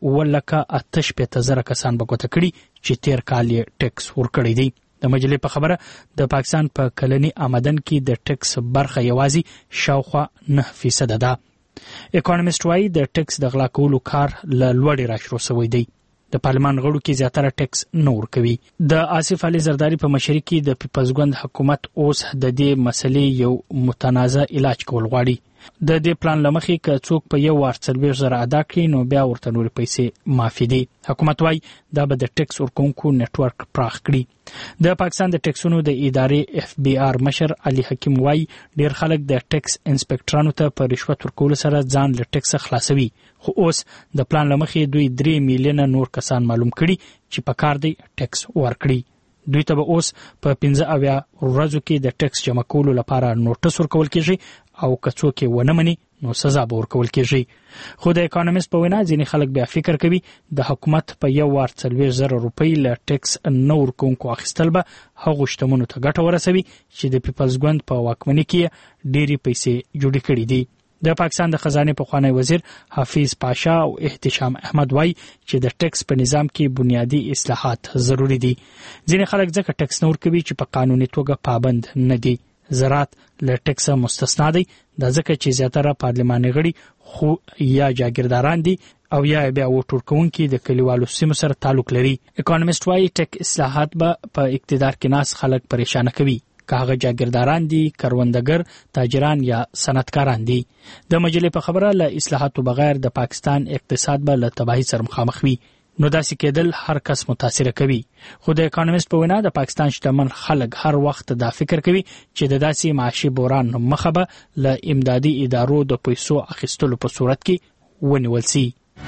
1,80,000 کسان بګوت کړي چې 13 کال یې ټیکس ورکړی دی. د مجلې په خبره د پاکستان په کلنی آمدن کې د ټیکس برخه یوازې شاوخوا 9% ده. اکونومست وايي د ټیکس د غلا کولو کار له لوړې راشرو شوی دی. د پارلمان غړو کې زیاتره ټیکس نه ورکوي. د آصف علي زرداری په مشرۍ کې د پیپلزګوند حکومت اوس د دې مسلې یو متنازع علاج کول غواړي. د دې پلان لمخې که څوک په یو وار 40,000 ادا کړي نو بیا ورته نور پیسې معافي دي. حکومت وايي دا به د ټیکس ورکونکو نتورک پراخ کړي. د پاکستان د ټیکسونو د ادارې FBR مشر علي حکیم وايي ډیر خلک د ټیکس انسپکټرانو ته په رشوت ورکول سره ځان له ټیکس خلاصوي خو اوس د پلان لمخې دوی 3 میلیونه نور کسان معلوم کړي چې په کار دی ټیکس ورکړي. دوی ته به اوس په 15 ورځو کې د ټیکس جمع کولو لپاره نوټس ورکول کېږي او که څوک یې ونه مني نو سزا به ورکول کېږي. خو د اکونومست په وینا ځینې خلک بیا فکر کوي د حکومت په یو وار 40,000 روپۍ له ټیکس نه ورکونکو اخیستل به هغو شتمنو ته ګټه ورسوي چې د پیپلزګوند په واکمنۍ کې ډېرې پیسې جوړې کړي دي. د پاکستان د خزانه پخوانی وزیر حافظ پاشا او احتشام احمد وای چې د ټیکس په نظام کې بنیادی اصلاحات ضروری دي. ځینې خلک ځکه ټیکس نور کوي چې په قانوني توګه پابند نه دي. زراعت له ټیکس مستثنا دي د ځکه چې زیاتره پارلماني غړي خو یا جاګیرداران دي او یا بیا ووټ ورکوونکي د کلیوالو سیمو سره تعلق لري. اکونومست وای ټیک اصلاحات به په اقتدار کې ناس خلک پریشان کوي. کاغه جاګیرداران دي، کروندګر، تاجران یا صنعتکاران دي. د مجلې په خبره له اصلاحاتو بغیر د پاکستان اقتصاد به له تباہی سره مخامخ وي. نو داسې کېدل هر کس متاثر کوي. خو د اکونومست په وینا د پاکستان شتمن خلک هر وخت دا فکر کوي چې د داسې معاشي بحران مخه به له امدادي ادارو د پیسو اخیستلو په صورت کې ونیول شي.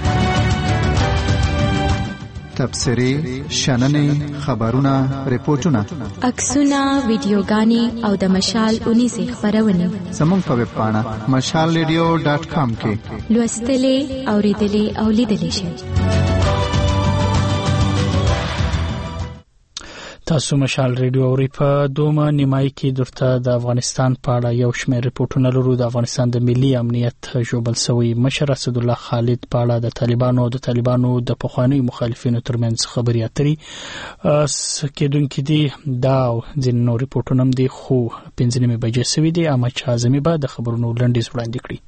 تبصرې، شننې، خبرونه، ریپورتونه، عکسونه، ویډیوګانې او د مشال 19 خبرونه زموږ په ویب پاڼه mashalradio.com کې لوستلې، اوریدلې او لیدلې شئ. تاسو مشال ریډیو اوري په دومره نیمای کې درته د افغانستان په اړه یو شمېر ریپورتونه لرو. د افغانستان د ملي امنیت ژوبل شوی مشر اسد الله خالد په اړه د طالبانو د پخواني مخالفینو ترمنځ خبري اترې کېدونکې دي. دا ځینې نور ریپورتونه هم دي خو 5 بجې سوي دي. احمد شاه اعظمي به د خبرونو لنډیز وړاندې کړي.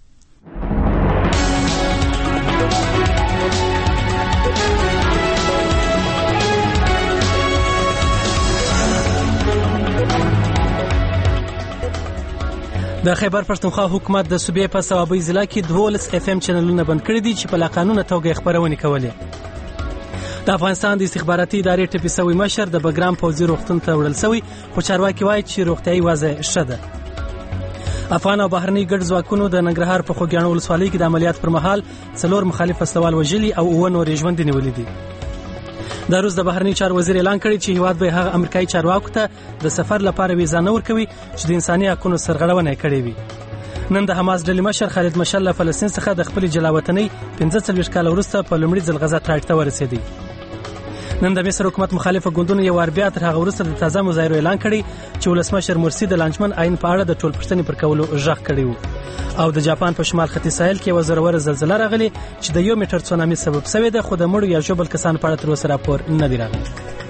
د خیبر پښتونخوا حکومت د صوبې په سوابۍ ضلع کې 12 FM چینلونه بند کړي دي چې په لاقانونه توګه خبرونه کولې. د افغانستان د استخباراتي ادارې ټپي شوی مشر د بګرام پوځي روغتون ته وړل شوی، خو چارواکي وایي چې روغتیايي وضع ښه ده. افغان او بهرني ګډ ځواکونو د ننګرهار په خوږیاڼو ولسوالۍ کې د عملیات پر مهال 4 مخالف استوال وژلي او 9 نور ژوندي نیولي دي. د روس د بهرنی چارو وزیر اعلان کړی چې هیواد به هغه امریکایي چارواکو ته د سفر لپاره ویزا نه ورکوي چې د انساني حقوقو سرغړونه کړې وي. نن د حماس ډلې مشر خالد مشعل له فلسطین څخه د خپل جلاوطنۍ 15 کال وروسته په لومړي ځل غزا ته ورسېدی. نن د مصر حکومت مخالفه ګوندونو یو بیا تر هغه وروسته د تازه مظاهرو اعلان کړی چې ولسمشر مرسي د لانجمن عین په اړه د ټول پښتنې پر کولو ژغ کړی وو. او د جاپان په شمال ختیځ ساحل کې یو زوروره زلزلہ راغلی چې د 1 میټر تسونامي سبب شوې ده، خو د مړو یا ژوبل کسانو په اړه تر اوسه راپور نه دی راغلی.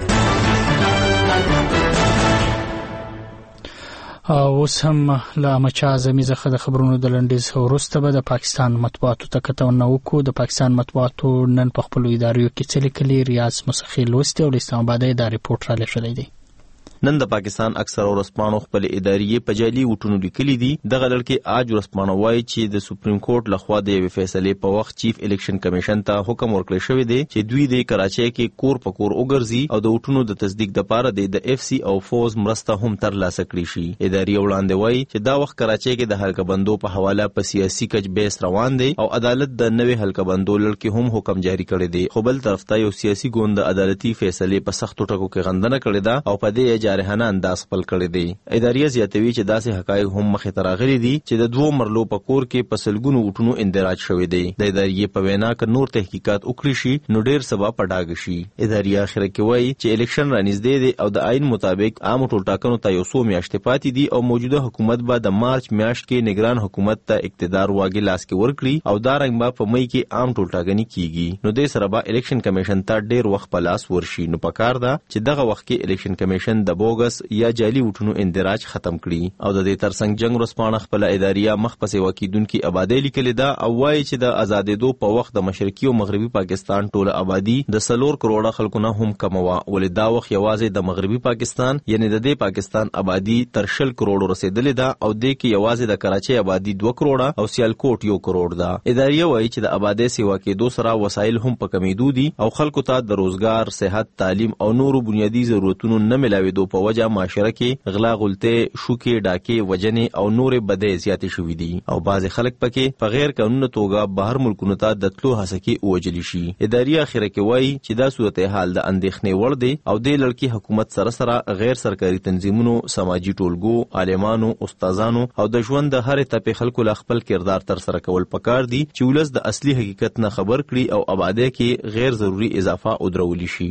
اوس هم له احمد شاه اعظمي څخه د خبرونو د لنډیز وروسته به د پاکستان مطبوعاتو ته کتنه وکړو. د پاکستان مطبوعاتو نن په خپلو ادارو کې څه لیکلي، ریاض مسخي لوستي او اسلام آباد دا ریپورت را لېږلی دی. نن د پاکستان اکثر ورسپانو خپل ادارې په جعلي وټونو لیکلي دي. دغه لړکې آج ورسپانو وایي چې د سپریم کورټ لخوا د یوې فیصلې په وخت چیف الیکشن کمیشن ته حکم ورکړی شوی دی چې دوی د کراچۍ کې کور په کور وګرځي او د وټونو د تصدیق لپاره د اف سی او فوز مرسته هم ترلاسه کړي شي. ادارې وړاندې وایي چې دا وخت کراچۍ کې د حلقه بندو په حواله په سیاسي کچ بحث روان دی او عدالت د نوې حلقه بندو لړکې هم حکم جاری کړی دی. خو بل طرف ته یو سیاسي ګوند د عدالتي فیصلې په سختو ټکو کې غندنه کړې ده او په دې جارحانه انداز خپل کړی دی. ادارې زیاتوي چې داسې حقایق هم مخې ته راغلي دي چې د 2 مرلو په کور کې په سلګونو وټونو اندراج شوی دی. د ادارې په وینا که نور تحقیقات وکړي شي نو ډیر سبا پډاګ شي. ادارې اخر کې وایي چې الیکشن رانږدې دی او د آئین مطابق عام ټولټاکنو ته یو څو میاشتې پاتې دي او موجوده حکومت به د مارچ میاشت کې نگران حکومت ته اقتدار واګي لاس کې ورکړي او دا رنګ به په مئی کې عام ټولټاکني کیږي. نو د سره به الیکشن کمیشن ته ډیر وخت په لاس ورشي. نو پکار ده چې دغه وخت کې الیکشن کمیشن د بوګس یا جعلي وټونو اندراج ختم کړي. او د دې ترڅنګ جنگ ورسپانه خپل اداریا مخ په سیوا کیدونکو آبادی لیکل دا او وایي چې د آزادېدو په وخت د مشرقي او مغربي پاکستان ټوله آبادی د 4 کروڑه خلکو نه هم کم و، ولې دا وخت یوازې د مغربي پاکستان یعنی د دې پاکستان آبادی تر 10 کروڑو رسیدلې ده او د کې یوازې د کراچۍ آبادی 2 کروڑه او سیالکوټ 1 کروڑ ده. اداریا وایي چې د آبادی سیوا کېدو سره وسایل هم په کمیدو دي او خلکو ته د روزګار، صحت، تعلیم او نورو بنیادی ضرورتونو نه ملاوېدو په وجه معاشره کې غلا، غلطه، شوکې، ډاکې، وجنې او نورې بدې زیاتې شوې دي او بعضې خلک پکې په غیر قانوني توګه بهر ملکونو ته د تلو هڅه کې ووژل شي. ادارې اخره کې وایي چې دا صورتحال د اندېښنې وړ دی او د لړکې حکومت سره غیر سرکاري تنظیمونو، سماجی ټولګو، عالمانو، استادانو او د ژوند د هرې تپې خلکو له خپل کردار تر سره کول پکار دي چې ولس د اصلي حقیقت نه خبر کړي او آبادی کې غیر ضروري اضافه ودرولی شي.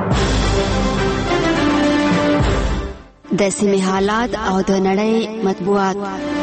د سیمې حالات او د نړۍ مطبوعات.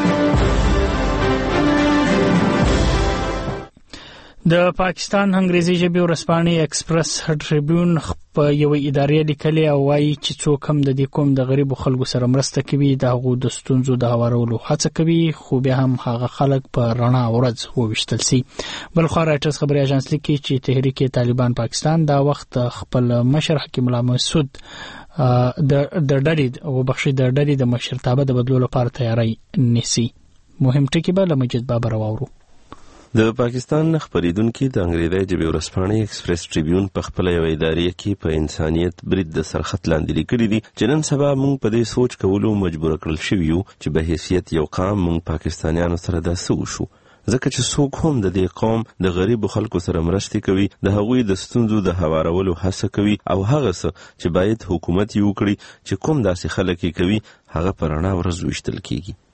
د پاکستان انګریزي ژبې ورځپاڼې ایکسپریس ټریبیون په یو ادارې لیکلي او وایي چې څوک هم د دې قوم د غریبو خلکو سره مرسته کوي د هغو د ستونزو د هوارولو هڅه کوي، خو بیا هم هغه خلک په رڼا ورځ وویشتل سي. بل خوا رایټرز خبري اژانس لیکي چې تحریک طالبان پاکستان دا وخت خپل مشر حکیم الله مسعود د ډلې د مشرتابه د بدلولو لپاره تیاری نیسي. مهم ټکی به له مجید بابر واورو. د پاکستان خبریدونکو د انګریزي ژبې ورځپاڼې ایکسپریس ټریبیون په خپل یو ادارې کې په انسانیت برید د سرخط لاندې لیکلي دي چې نن سبا موږ په دې سوچ کولو مجبور کړل شوي یو چې به حیثیت یو قام موږ پاکستانیانو سره داسې وشو، ځکه چې څوک هم د دې قوم د غریبو خلکو سره مرستې کوي، د هغوی د ستونزو د هوارولو هڅه کوي او هغه څه چې باید حکومت یې وکړي چې کوم داسې خلک یې کوي هغه په رڼا ورځ ویشتل کیږي.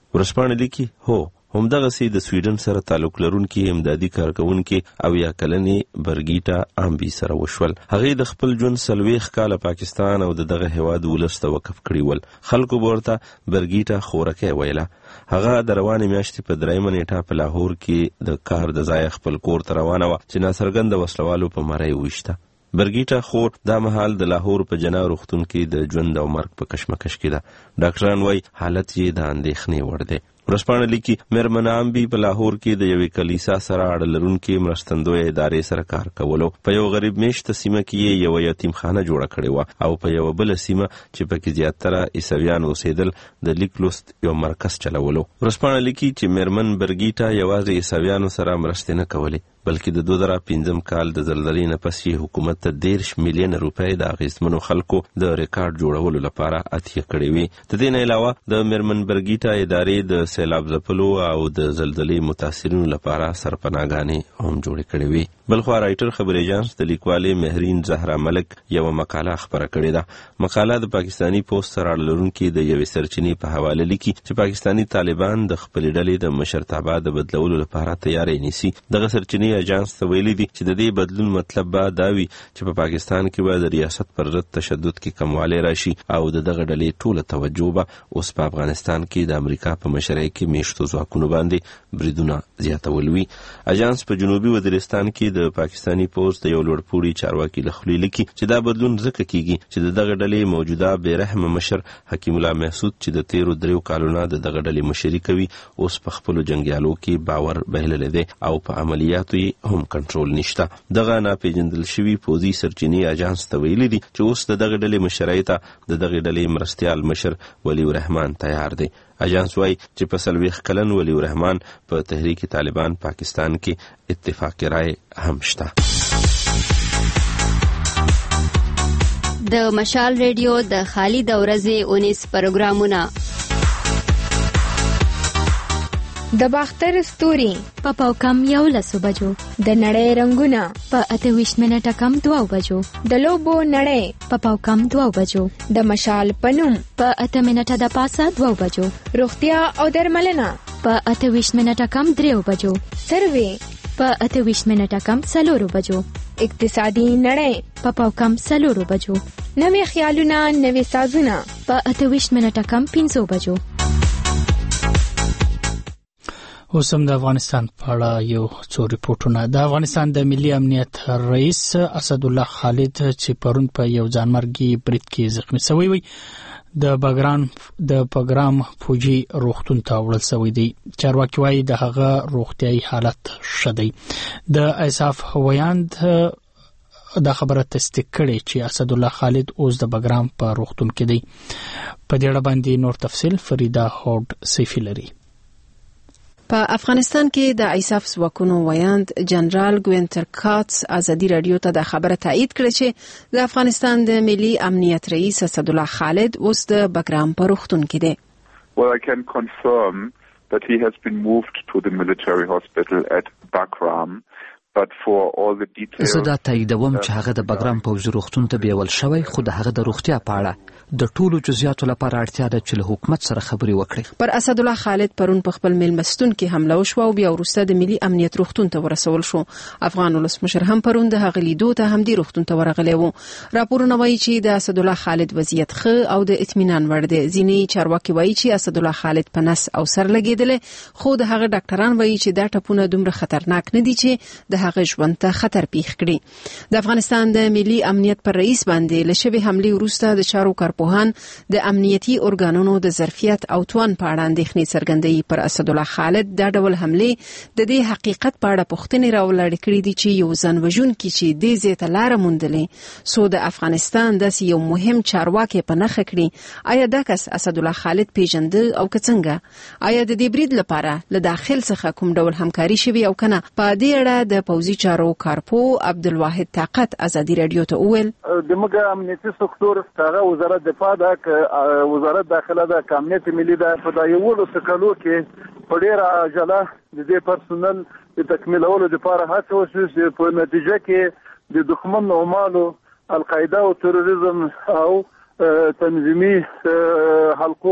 ورسپانې لیکي هو همدغه سي د سویډن سره تعلق لرونکي امدادي کارکونکي او یا کلنې برګیټا امبي سره وشول. هغه د خپل ژوند 40 کال پاکستان او دغه هواد ولسته وقف کړی ول. خلکو ورته برګیټا خورکه ویله. هغه د روانې میاشتې په 3 نیټه په لاهور کې د کار د ځای خپل کور ته روانه و چې ناڅرګند وسلوالو په مړی وشته. برګیټا خور دا مهال د لاهور په جنا روغتون کې د ژوند او مرګ په کشمکش کې ده. ډاکټران وایي حالت یې د اندېښنې وړ دی. ورسپانه لیکي میرمن امبي په لاهور کې د یوې کلیسا سره اړه لرونکي مرستندوی ادارې سره کار کولو. په یو غریب میشته سیمه کې یو یتیمخانه جوړه کړې و او په یو بل سیمه چې پکې زیاتره عیسویان اوسېدل د لیک لوست یو مرکز چلولو. ورسپانه لیکي چې میرمن برګیټا یوازې عیسویانو سره مرستې نه کولې بلکې د 2015 کال د زلزلې نه پس حکومت ته 10 میلیون روپۍ د اغیزمنو خلکو د ریکارډ جوړولو لپاره اتیا کړې وي. د دې نه علاوه د میرمن برګیټا ادارې د سیلاب ځپلو او د زلزلې متاثرینو لپاره سرپناهګانې هم جوړې کړې وي. بلخوا رائټر خبر ایجانس د لیکوالې مهرین زهرا ملک یو مقاله خبره کړې ده. مقاله د پاکستانی پوسټ سره اړه لرونکي د یوې سرچینې په حواله لیکي چې پاکستانی طالبان د خپل ډلې د مشرتابه د بدلولو لپاره تیاری نیسي. دغه سرچینې اجانس ته ویلي دي چې د دې بدلون مطلب به دا وي چې په پاکستان کې به د ریاست پر ضد تشدد کې کموالی راشي او دغه ډلې ټوله توجه به اوس په افغانستان کې د امریکا په مشرۍ کې میشتو ځواکونو باندې بریدونه زیاتول وي. اجانس په جنوبي وزیرستان کې د پاکستانی پوسټ د یو لوړپوړي چارواکي له خولې لیکي چې دا بدلون ځکه کیږي چې دغه ډلې موجوده بېرحمه مشر حکیم الله محسود چې د 13 کالونو دغه ډلې مشري کوي اوس په خپل جنگیالو کې باور بهلل دي او په عملیاتو هم کنټرول نشته. دغه ناپېژندل شوی پوزي سرچینې اجانس ته ویلي دي چې اوس دغه ډلې مشرۍ ته دغه ډلې مرستيال مشر ولی الرحمن تیار دی. اجانس وايي چې په 40 کلن ولی الرحمن په تحریک طالبان پاکستان کې اتفاق رائے هم شته. د مشال ریډیو د خالي د ورځې 19 پروګرامونه د باختر ستوري په پاوکم 11 بجو، د نړۍ رنگونه په 28 منټه کم 2 بجو، د لوبو نړۍ په پاوکم 2 بجو، د مشال پنوم په 8 منټه د پاسه 2 بجو، روغتیا او درملنه په 28 منټه کم 3 بجو، سروي په 28 منټه کم 4 بجو، اقتصادي نړۍ په پاوکم 4 بجو، نوې خیالونه نوې سازونه په 28 منټه کم 5 بجو. اوس هم د افغانستان په اړه یو څو ریپورتونه. د افغانستان د ملي امنیت رئیس اسد الله خالد چې پرون په یو ځانمرګي برید کې زخمی شوی وي د پګرام فوجي روغتون ته وړل شوی دی. چارواکي وايي د هغه روغتيایي حالت ښه دی. د ایساف هویاند دا خبره تصدیق کړي چې اسد الله خالد اوس د پګرام په روغتون کې دی. په دې اړه باندې نور تفصيل فریدا هوډ سیفی لري. په افغانستان کې د ایساف ځواکونو ویاند جنرال ګوینتر کاتس ازادي رادیو ته د خبره تایید کړې چې د افغانستان د ملي امنیت رئیس اسد الله خالد اوس د بګرام په روغتون کې دی. Well, I can confirm that he has been moved to the military hospital at Bagram. زه دا تاییدوم چې هغه د بګرام پوځي روغتون ته بیول شوی، خو د هغه د روغتیا په اړه د ټولو جزئیاتو لپاره اړتیا ده چې له حکومت سره خبرې وکړي. پر اسد الله خالد پرون په خپل میلمستون کې حمله وشوه او بیا وروسته د ملي امنیت روغتون ته ورسول شو. افغان ولسمشر هم پرون د هغه لیدو ته همدې روغتون ته ورغلی و. راپورونه وایي چې د اسد الله خالد وضعیت ښه او د اطمینان وړ دی. ځینې چارواکي وایي چې اسد الله خالد په نس او سر لګیدل، خو د هغه ډاکټران وایي چې دا ټپونه دومره خطرناک نه دي چې د هغه ژوند ته خطر پیښ کړي. د افغانستان د ملي امنیت پر رئیس باندې لشبې حمله وروسته د چارو کارپوهان د امنیتي ارګانونو د ظرفیت او توان په اړه اندېښنې څرګندوي. پر اسد الله خالد دا ډول حمله د دې حقیقت په اړه پوښتنې راولاړې کړې دي چې یو ځان وژونکي چې د زیاته لار موندلې سو د افغانستان د یو مهم چارواکي په نخښه کړي. آیا دا کس اسد الله خالد پیژنده او څنګه؟ آیا د دې برید لپاره له داخل څخه کوم ډول همکاري شوي او کنه؟ په دې اړه د پوځي چارو کارپو عبدالواحد طاقت ازادي رادیو ته وویل د موږ امنیتي سکتور څخه وزارت دفاع د وزارت داخله د امنیت ملي د فدایولو سکلو کې په ډیر عجله د دې پرسونل د تکمیلولو لپاره هڅه وشوه په نتیجه کې د دښمن عمالو القاعده او تروریزم او تنظیمي حلقو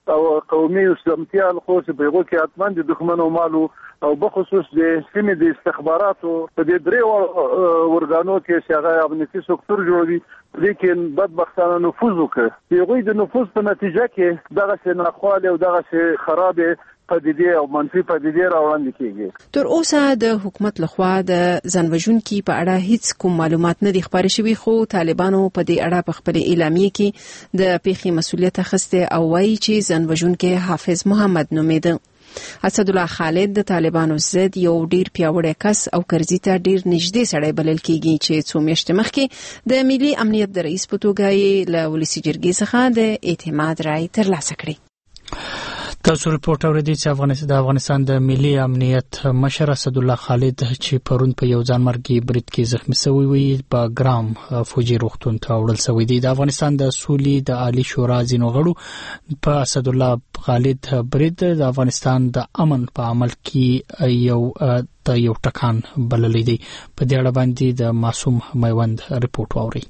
او قومي اسلامتیا خو چې په یو کې اتمن د دښمنو مالو او بخصوص د سیمې د استخباراتو په دې درې ورګانو کې چې هغه امنیتي سکتور جوړوي لیکن بدبختانه نفوذ وکړي یوه د نفوذ په نتیجه کې دغه څه ناخواله او دغه څه خرابه پدیدې او منفي پدیدې راوړاندې کیږي. تر اوسه د حکومت لخوا د ځانوژونکي په اړه هیڅ کوم معلومات نه دي خبرې شوي، خو طالبانو په دې اړه په خپل اعلامیه کې د پیښې مسؤلیت اخیسته او وایي چې ځانوژونکي حافظ محمد نومیده. اسدالله خالد د طالبانو ضد یو ډیر پیاوړی کس او کرزي ته ډیر نږدې سړی بلل کیږي چې څو میاشتې مخکې د ملي امنیت د رئیس په توګه یې له ولسي جرګې څخه د اعتماد رای ترلاسه کړی. تاسو رپورټ اوریدئ چې د افغانستان د ملي امنیت مشر اسدالله خالد چې پرون په یو ځانمرګي برید کې زخمی شوی وي په ګرام فوجي روغتون ته وړل شوی دی. د افغانستان د سولې د عالی شورا ځینو غړو په اسدالله خالد برید د افغانستان د امن په عمل کې یو ټکان بللی دی. په دې اړه باندې د معصوم میوند رپورټ واوري.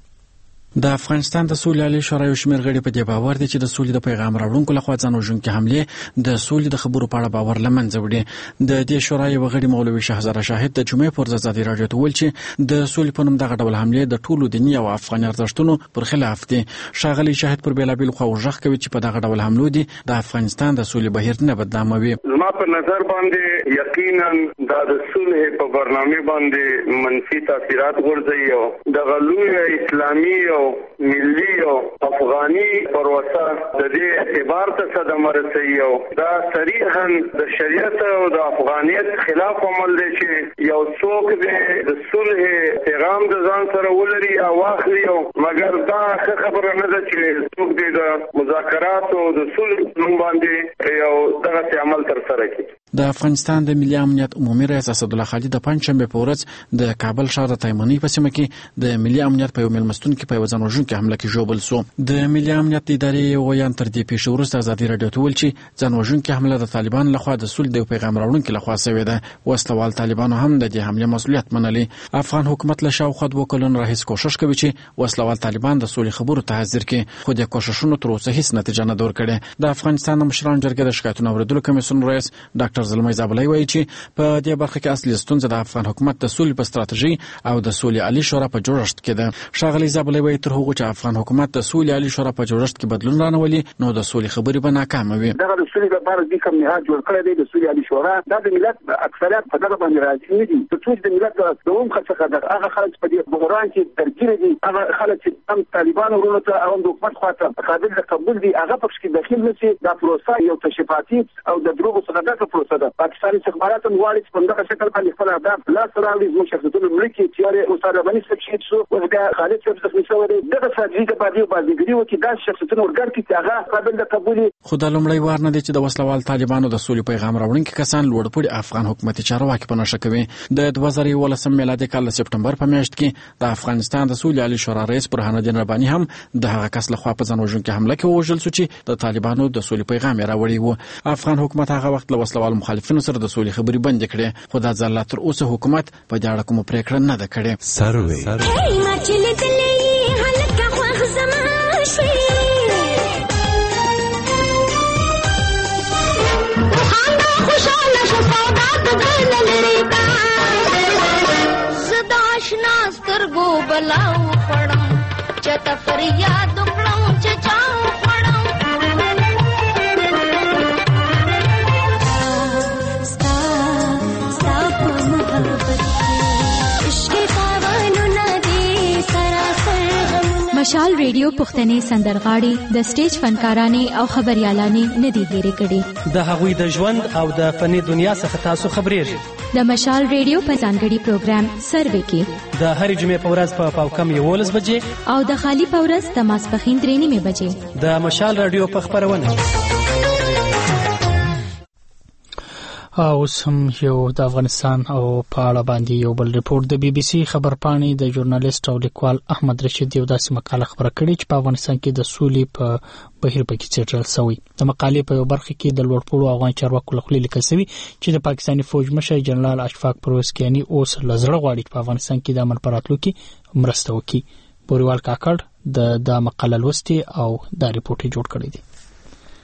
د افغانستان د سولې عالی شورا یو شمېر غړي په دې باور دي چې د سولې د پیغام راوړونکو لخوا ځانوژونکي حملې د سولې د خبرو په اړه باور له منځه وړي. د دې شورا یو غړي مولوي شهزاده شاهد د جمعې پر ازادي راډیو ته ویل چې د سولې په نوم دغه ډول حملې د ټولو دیني او افغاني ارزښتونو پر خلاف دي. ښاغلي شاهد پر بیلابیل خواو غږ کوي چې په دغه ډول حملو دي د افغانستان د سولې بهیر نه بدناموي. زما په نظر باندې یقینا د سولې په برنامه باندې منفي تاثیرات ورځي او د غلوی اسلامي او ملي او افغاني پروسه د دې اعتبار ته صدمه رسوي او دا صریحا د شریعت او د افغانیت خلاف عمل دی چې یو څوک د صلح پیغام د ځان سره ولري او واخلي او مګر دا خبره نه ده چې څوک د مذاکرات او د صلح نوم باندې یو دغه عمل تر سره کوي. د افغانستان د ملي امنیت عمومي رئیس اسدالله خالد د پنځشنبه په ورځ د کابل ښار د تایمنۍ په سیمه کې د ملي امنیت په یو مېلمستون کې په یو ځانوژونکي حمله کې ژوبل شو. د ملي امنیت ادارې ویان تر دې پیښې وروسته ازادي راډیو ته ویل چې ځانوژونکي حمله د طالبانو لخوا د سولې د پیغام راوړونکي لخوا شوې ده. وسلوال طالبانو هم د دې حمله مسؤلیت منلي. افغان حکومت له شاوخوا 2 کلونو راهیسې کوشش کوي چې وسلوال طالبان د سولې خبرو ته حاضر کړي، خو د کوششونو تر اوسه هیڅ نتیجه نه درکړې. د افغانستان مشران جرګې د شکایتونو اوریدلو کمیسیون رئیس ډاکټر زلمی زابلای وایي چې په دې برخه کې اصلي ستونزه د افغان حکومت د سولې په ستراتیژي او د سولې عالی شورا په جوړښت کې ده. ښاغلي زابلای وایي تر هغه چې افغان حکومت د سولې عالی شورا په جوړښت کې بدلون رانولي نو د سولې خبرې به ناکامه وي. دغه د سولې لپاره د کوم نهاد جوړ کړی دی د سولې عالی شورا دا د ملت اکثریت په دغه باندې راځي نه دي. څه د ملت د عموم خلک هغه خلک په دې بحران کې درګیر دي، هغه خلک چې هم طالبان ورونو ته او د حکومت خواته قابل قبول دي هغه په کې داخل نشي. دا پروسه یو تشریفاتي او د دروغو څخه ډکه پروسه ده. پاکستاني استخبارات هم غواړي چې په دغه شکل باندې خپل اهداف لا سره زموږ شخصیتونو ملکی تیارې او سره باندې سکشید شو او دا خالد صاحب څخه څه وره دغه ساجي د باندې بازیګری وکي دا شخصیتونو ورګر کی هغه قابل د قبول. خو د لومړی وار نه دی چې د وسلوال طالبانو د سولې پیغام راوړونکي کسان لوړپوړي افغان حکومتي چارواکي په نشه کوي. د 2019 میلادي کال سپټمبر په میاشت کې د افغانستان د سولې عالی شورا رئیس برهان الدین رباني هم د هغه کس لخوا په ځانوژونکي حمله کې وژل شو چې د طالبانو د سولې پیغام راوړی و. افغان حکومت هغه وخت له وسلوال مخالفینو سره د سولې خبرې بند کړې، خو دا ځل تر اوسه حکومت په دې اړه کوم پریکړه نه ده کړې. سترګو بلاو خړم چته فریاد کړم چې چاو خړم ستا ستا په محبت عشق پاونو ندی سراسر. مشال ریډیو پښتني سندرغاړي د سټیج فنکارانه او خبريالانه ندي هېرې کړي. د هغوی د ژوند او د فني دنیا څخه تاسو خبرېږئ. د مشال ریډیو په ځانګړي پروګرام سروې کې د هرې جمعې په ورځ په پاوکم 11 بجې او د خالی په ورځ د ماسپښین 3:30 بجې د مشال رادیو په خبرونه. اوس هم یو د افغانستان او په اړه باندې یو بل ریپورت د BBC خبرپاڼې د ژورنالیست او لیکوال احمد رشید یو داسې مقاله خبره کړې چې په افغانستان کې د سولې په بهیر پکې څیړل شوی. د مقالې په یو برخه کې د لوړپوړو افغان چارواکو لخوا لیکل شوی چې د پاکستاني فوج مشر جنرال اشفاق پروسکیانی اوس لزړه غواړي چې په افغانستان کې د امن پراتلو کې مرسته وکړي. بوریوال کاکړ د مقاله لوستي او دا ریپورت جوړ کړی دی.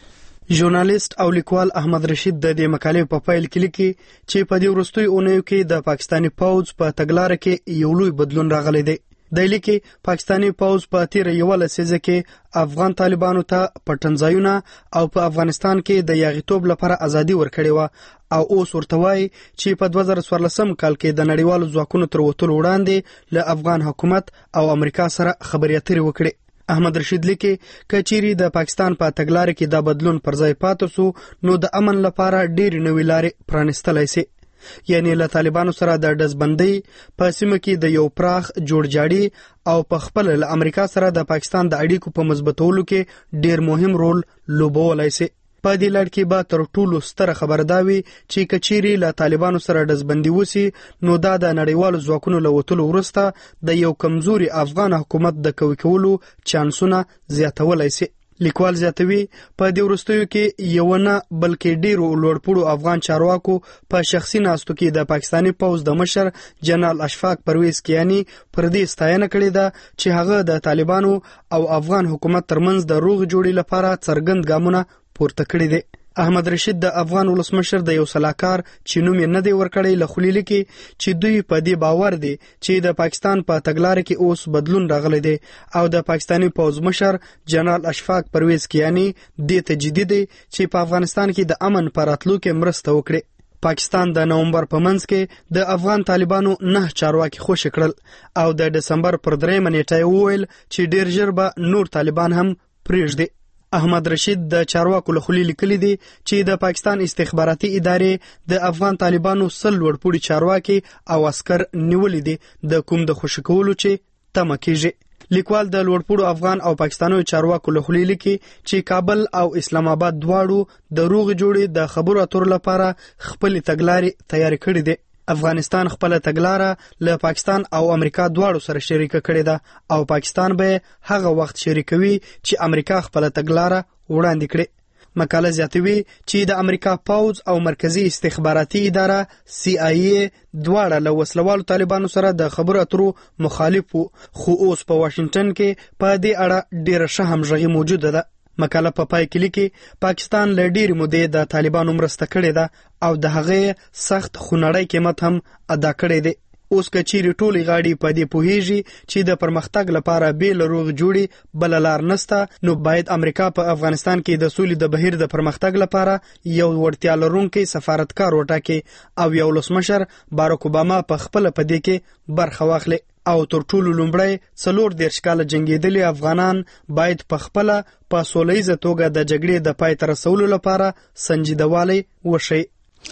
ژورنالیست او لیکوال احمد رشید د دې مقالې په پیل کې لیکي چې په دې وروستیو اونیو کې د پاکستاني پوځ په تګلارې کې یو لوی بدلون راغلی دی. د لیکي پاکستاني پوځ په تیر یو لسیزه کې افغان طالبانو ته پټنځایونه او په افغانستان کې د یاغیتوب لپاره ازادي ورکړې و او اوس ورته وایي چې په 2014 کال کې د نړیوالو ځواکونو تر وتلو وړاندې له افغان حکومت او امریکا سره خبرې اترې وکړي. احمد رشید لیکي کچيري د پاکستان په تګلارې کې د بدلون پر ځای پاتې سو نو د امن لپاره ډېر نوې لارې پرانستلای شي. یعنی له طالبانو سره د دزبندۍ په سیمه کې د یو پراخ جوړجاړي او په خپل له امریکا سره د پاکستان د اړیکو په مضبوطولو کې ډېر مهم رول لوبولای شي. په دې لړ کې به تر ټولو ستره خبره دا وي چې کچيري له طالبانو سره دزبندي وسی نو دا د نړیوالو ځواکونو له وتلو وروسته د یو کمزوري افغان حکومت د کوي کولو چانسونه زیاتولای شي. لیکوال زیاتوي په دې وروستیو کې یو نه بلکې ډیرو لوړپوړو افغان چارواکو په شخصي ناستو کې د پاکستاني پوځ د مشر جنرال اشفاق پرویز کیانی پر دې ستاینه کړې ده چې هغه د طالبانو او افغان حکومت ترمنځ د روغ جوړې لپاره څرګند ګامونه پورته کړی دی. احمد رشید د افغان ولسمشر د یو سلاکار چې نوم یې نه دی ورکړی له خلیل کې چې دوی په دې باور دي چې د پاکستان په تګلارې کې اوس بدلون راغلی دی او د پاکستاني پوځ مشر جنرال اشفاق پرویز کیانی دې ته جدي دی چې په افغانستان کې د امن پر راتلو کې مرسته وکړي. پاکستان د نومبر په منځ کې د افغان طالبانو 9 چارواکي خوشی کړل او د دسمبر پر 3 نیټه وویل چې ډیر ژر به نور طالبان هم پریږدي. احمد رشید د چارواکو له خولې لیکلي دي چې د پاکستان استخباراتي ادارې د افغان طالبانو 100 لوړپوړي چارواکي او عسكر نیولي دي د کوم د خوشی کولو چې تمه کیږي. لیکوال د لوړپوړو افغان او پاکستاني چارواکو له خولې لیکي چې کابل او اسلام آباد دواړو د روغ جوړې د خبرو اترو لپاره خپل تګلارې تیار کړې دي. افغانستان خپل تګلاره له پاکستان او امریکا دواړو سره شریکه کړې ده او پاکستان به هغه وخت شریکوي چې امریکا خپل تګلاره وړاندې کړي. مقاله زیاتوي چې د امریکا پوځ او مرکزی استخباراتي اداره CIA دواړه له وسلوالو طالبانو سره د خبرو اترو مخالف خو اوس په واشنگټن کې په دې اړه ډېر ښه همغږي موجوده ده. مقاله په پای کې لیکي پاکستان له ډېرې مودې د طالبانو مرسته کړې ده او د هغې سخت خونړی قیمت هم ادا کړی دی. اوس کچيري ټولې غاړي په دې پوهیږي چې د پرمختګ لپاره بیل روغ جوړي بل لار نسته نو باید امریکا په افغانستان کې د سولې د بهیر د پرمختګ لپاره یو وړتیا لرونکي سفارتکار وټاکي او یو ولسمشر باراک اوباما په خپل په دې کې برخه واخلي او تر ټولو لومړی 14 کاله جنگیدلي افغانان باید په خپل په سولهیزه توګه د جګړې د پای ته رسولو لپاره سنجیدوالی وشي.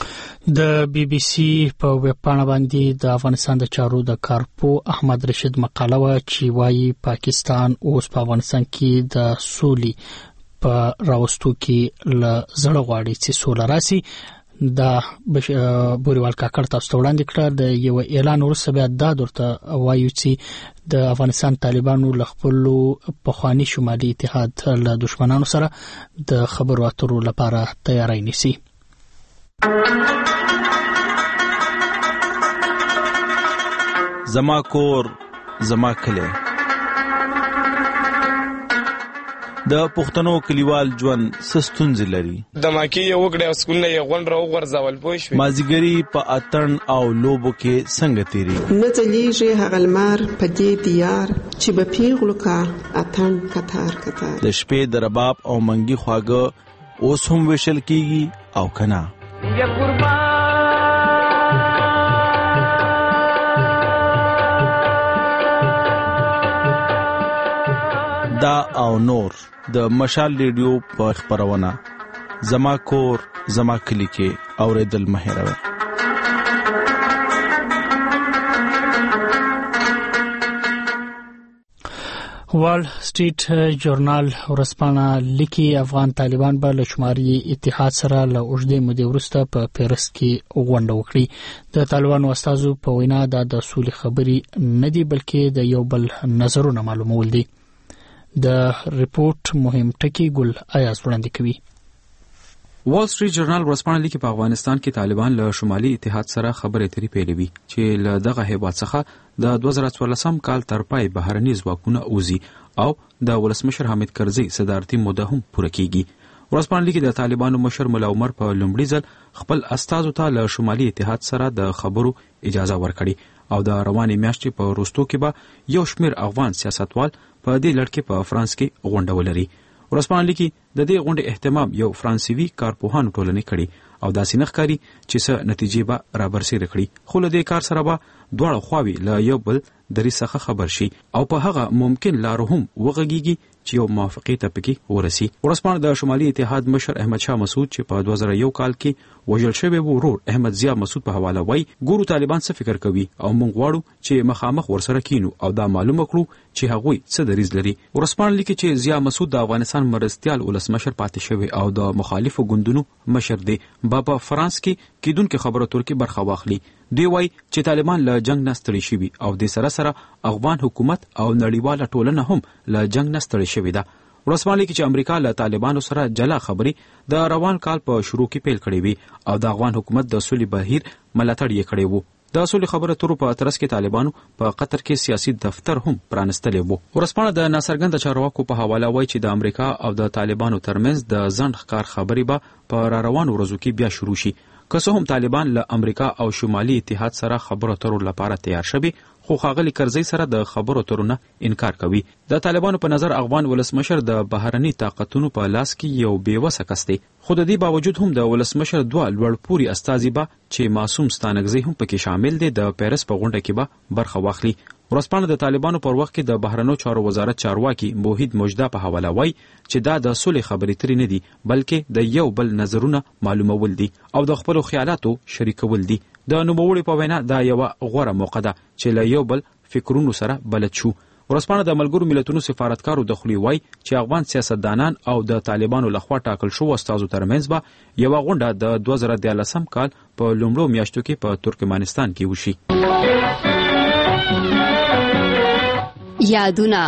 د BBC په ویب پاڼه باندې د افغانستان د چارو د کارپو احمد رشید مقاله و چې وايي پاکستان اوس په افغانستان کې د سولې په راوستو کې ل زړه غواړي چې سوله راسي. دا بوريوال کاکړ تاسو ته وړاندې کړ د یو اعلان ورسره بیا دا درته وایو چې د افغانستان طالبانو له خپل پخوانی شمالي اتحاد له دشمنانو سره د خبرو اترو لپاره تیاری نیسي. زما کور زما کلی د پښتنو کلیوال ژوند سستونځ لري. د ماکی یو وګړي اسکول یې غونډه او غرزول پوه شو. مازیګری په اتن او لوبو کې څنګه تیری نه ځلیږي هغه لمر په دې دیار چې به پیغلو کا اتن کتار کتار د شپې د رباب او منګي خواږه اوس هم وشل کیږي او کنا یا قربان دا او نور د مشال ریډیو په خبرونه زما کور زما کلی کې اوریدل مهیروي. وال سټریټ جورنال ورسپانه لیکي افغان طالبان به له شمالي اتحاد سره له اوږدې مودې وروسته په پیرس کې غونډه وکړي. د طالبانو استازو په وینا دا د سولې خبرې نه دي بلکې د یو بل نظرونه معلومول دي. د ریپورت مهم ټکی ګل ایاز وړاندې کوي. وال سټریټ جورنال ورسپانه لیکي په افغانستان کې طالبان له شمالي اتحاد سره خبرې اترې پیلوي چې له دغه هیواد څخه د 2014 کال تر پای بهرني ځواکونه اوزي او د ولسمشر حامد کرزي صدارتي موده هم پوره کیږي. ورځپاڼه لیکي د طالبانو مشر ملا عمر په لومړي ځل خپل استازو ته له شمالي اتحاد سره د خبرو اجازه ورکړي او د روانې میاشتې په وروستو کې به یو شمېر افغان سیاستوال په دې لړ کې په فرانس کې غونډه ولري. ورځپاڼه لیکي د دې غونډې اهتمام یو فرانسوي کارپوهانو ټولنې کړي او داسې نه ښکاري چې څه نتیجې به رابرسېره کړي، خو له دې کار سره به دواړه خواوې له یو بل دریځ څخه خبر شي او په هغه ممکن لارو هم وغږیږي چې یو موافقې ته پکې ورسي. ورځپاڼه د شمالي اتحاد مشر احمد شاه مسعود چې په 2001 کال کې وژل شوی و ورور احمد ضیا مسعود په حواله وایي ګورو طالبان څه فکر کوي او موږ غواړو چې مخامخ ورسره کینو او دا معلومه کړو چې هغوی څه دریځ لري. ورځپاڼه لیکي چې ضیا مسعود د افغانستان مرستیال ولسمشر پاتې شوی او د مخالفو ګوندونو مشر دی، په فرانس کې کیدونکو خبرو اترو کې برخه واخلي. دوی وایي چې طالبان له جنگ نه ستړي شوي او د سره سره افغان حکومت او نړیواله ټولنه هم له جنگ نه ستړي شوې ده. ورځپاڼه لیکي چې امریکا له طالبانو سره جلا خبرې د روان کال په شروع کې پیل کړې وي او د افغان حکومت د سولې بهیر ملاتړ یې کړی وو. د سولې خبرو اترو په ترڅ کې طالبانو په قطر کې سیاسي دفتر هم پرانستلی وو. ورځپاڼه د ناڅرګند چارواکو په حواله وایي چې د امریکا او د طالبانو ترمنځ د ځنډ ښکار خبرې به په راروانو ورځو کې بیا شروع شي. که څه هم طالبان له امریکا او شمالي اتحاد سره خبرو اترو لپاره تیار شوي، خو ښاغلي کرزي سره د خبرو اترو نه انکار کوي. د طالبانو په نظر افغان ولسمشر د بهرني طاقتونو په لاس کې یو بېوسه کس دی، خو د دې باوجود هم د ولسمشر دوه لوړپوړي استازي به چې معصوم ستانکزی هم پکې شامل دی د پیرس په غونډه کې به برخه واخلي. ورځپاڼه د طالبانو پر وخت کې د بهرنیو چارو وزارت چارواکي موحد مجده په حواله وایي چې دا د صلح خبرې ترې نه دي بلکې د یو بل نظرونه معلومول دي او د خپلو خیالاتو شریکول دي. د نوموړي په وینا دا یوه غوره موقع ده چې له یو بل فکرونو سره بلد شو. ورځپاڼه د ملګرو ملتونو سفارتکارو د خولې وایي چې افغان سیاستدانان او د طالبانو لخوا ټاکل شو استازو ترمنځ به یوه غونډه د 2013 کال په لومړو میاشتو کې په ترکمنستان کې وشي. یادونه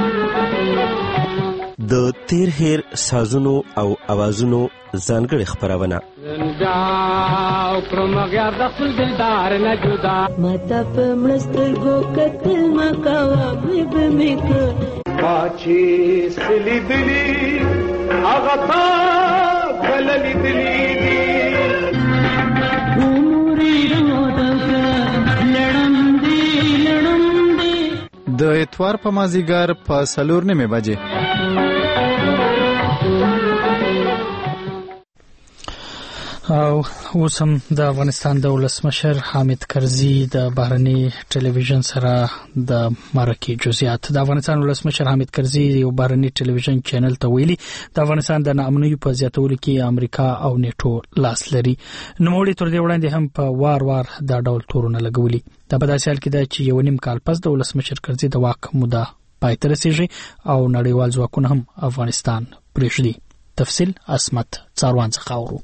د تیر هیر سازونو او اوازونو ځانګړې خپرونه د اتوار په مازیګر په 4:30 بجې او اوس هم د افغانستان د ولسمشر حامد کرزي د بهرني ټلویزیون سره د مرکې جزئیات. د افغانستان ولسمشر حامد کرزي یو بهرني ټلویزیون چینل ته ویلي د افغانستان د ناامنۍ په زیاتولو کې امریکا او نیټو لاس لري. نوموړي تر دې وړاندې هم په وار دا ډول تورونه لګولي. دا په داسې حال کې ده چې یو نیم کال پس د ولسمشر کرزي د واک موده پای ته رسیږي او نړیوال ځواکونه هم افغانستان پرېږدي. تفصیل عصمت څاروان څخه اورو.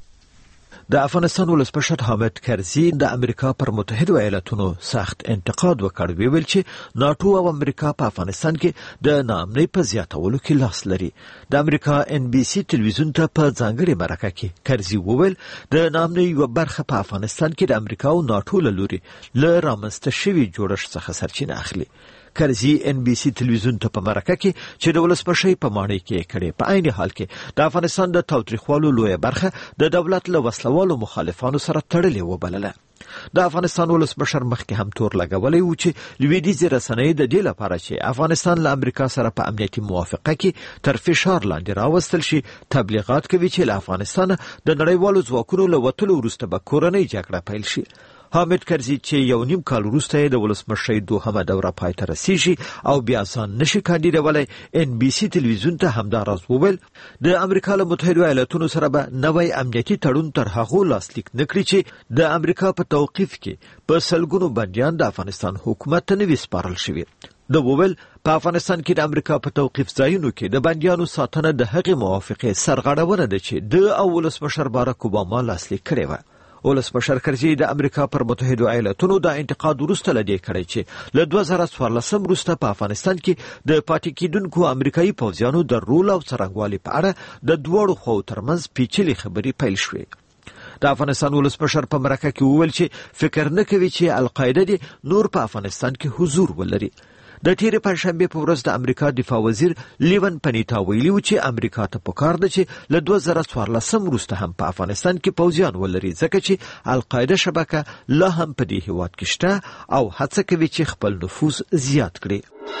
د افغانستان ولسمشر حامد کرزي د امریکا پر متحده ایالاتونو سخت انتقاد وکړ، ویل چې ناتو او امریکا په افغانستان کې د ناامنۍ په زیاتولو کې لاس لري. د امریکا NBC تلویزیون ته په ځانګړي مرکه کې کرزي وویل د ناامنۍ یو برخه په افغانستان کې د امریکا او ناتو له لوري له رامنځته شوي جوړښت څخه سرچینه اخلي. کرزي NBC تلویزیون ته په مرکه کې چې د ولسمشر په ماڼۍ کې کړي په عین حال کې د افغانستان د تاوتریخوالو لویه برخه د دولت له وسلوالو مخالفانو سره تړلې وبلله. د افغانستان ولسمشر مخکې هم تور لګولې و چې لویدیځي رسنۍ د دې لپاره چې افغانستان له امریکا سره په امنیتي موافقه کې تر فشار لاندې راوستل شي تبلیغات کوي چې له افغانستان د نړیوالو ځواکونو له وتلو وروسته به کورنۍ جګړه پیل شي. حامد کرزي چې یو نیم کال وروسته د ولسمشر دوهمه دوره پای ته رسیږي او بیا ځان نشي کاندیدولای، NBC تلویزیون ته همدا راز وویل د امریکا له متحده ایالاتونو سره به نوی امنیتي تړون تر هغو لاسلیک نکړي چې د امریکا په توقیف کې په سلګونو بندیان د افغانستان حکومت ته نوي سپارل شوي. د وویل په افغانستان کې د امریکا په توقیف ځایونو کې د بندیانو ساتنه د هغې موافقې سرغړونه ده چې د او ولسمشر باراک اوباما لاسلیک کړې وه. ولسمشر کرزي د امریکا پر متحده ایالاتونو د انتقاد وروسته لدې کړی چې له 2014 وروسته په افغانستان کې د پاتې کېدونکو امریکایي پوځیانو د رول او څرنګوالي په اړه د دواړو خواو ترمنځ پیچلې خبرې پیل شوې. د افغانستان ولسمشر په مرکه کې وویل چې فکر نه کوي چې القاعده دې نور په افغانستان کې حضور ولري. د تیرې پنځشنبې په ورځ د امریکا دفاع وزیر لیون پنیتا ویلي و چې امریکا ته پکار ده چې له 2014 وروسته هم په افغانستان کې پوځیان ولري، ځکه چې القاعده شبکه لا هم په دې هیواد کې شته او هڅه کوي چې خپل نفوذ زیات کړي.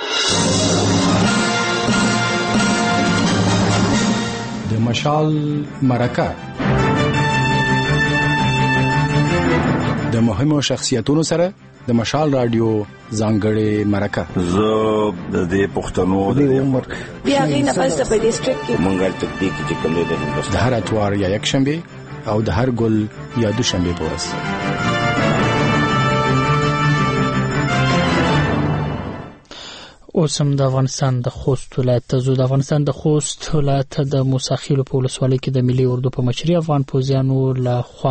د مشال مرکه د مهمو شخصیتونو سره د مشال رادیو ځانګړې مرکه. زه د دې پښتنو د عمر بیا غي نه پس په ډیسټریکټ کې منګل تکتیک چې کوم دی د هندوستان د هر اتوار یا یک شنبه او د هر ګل یا دوشنبه په ورځ. اوسم د افغانستان د خوست ولایت ته د افغانستان د خوست ولایت د موساخیلو په ولسوالۍ کې د ملي اردو په مشرۍ افغان پوځیانو له خوا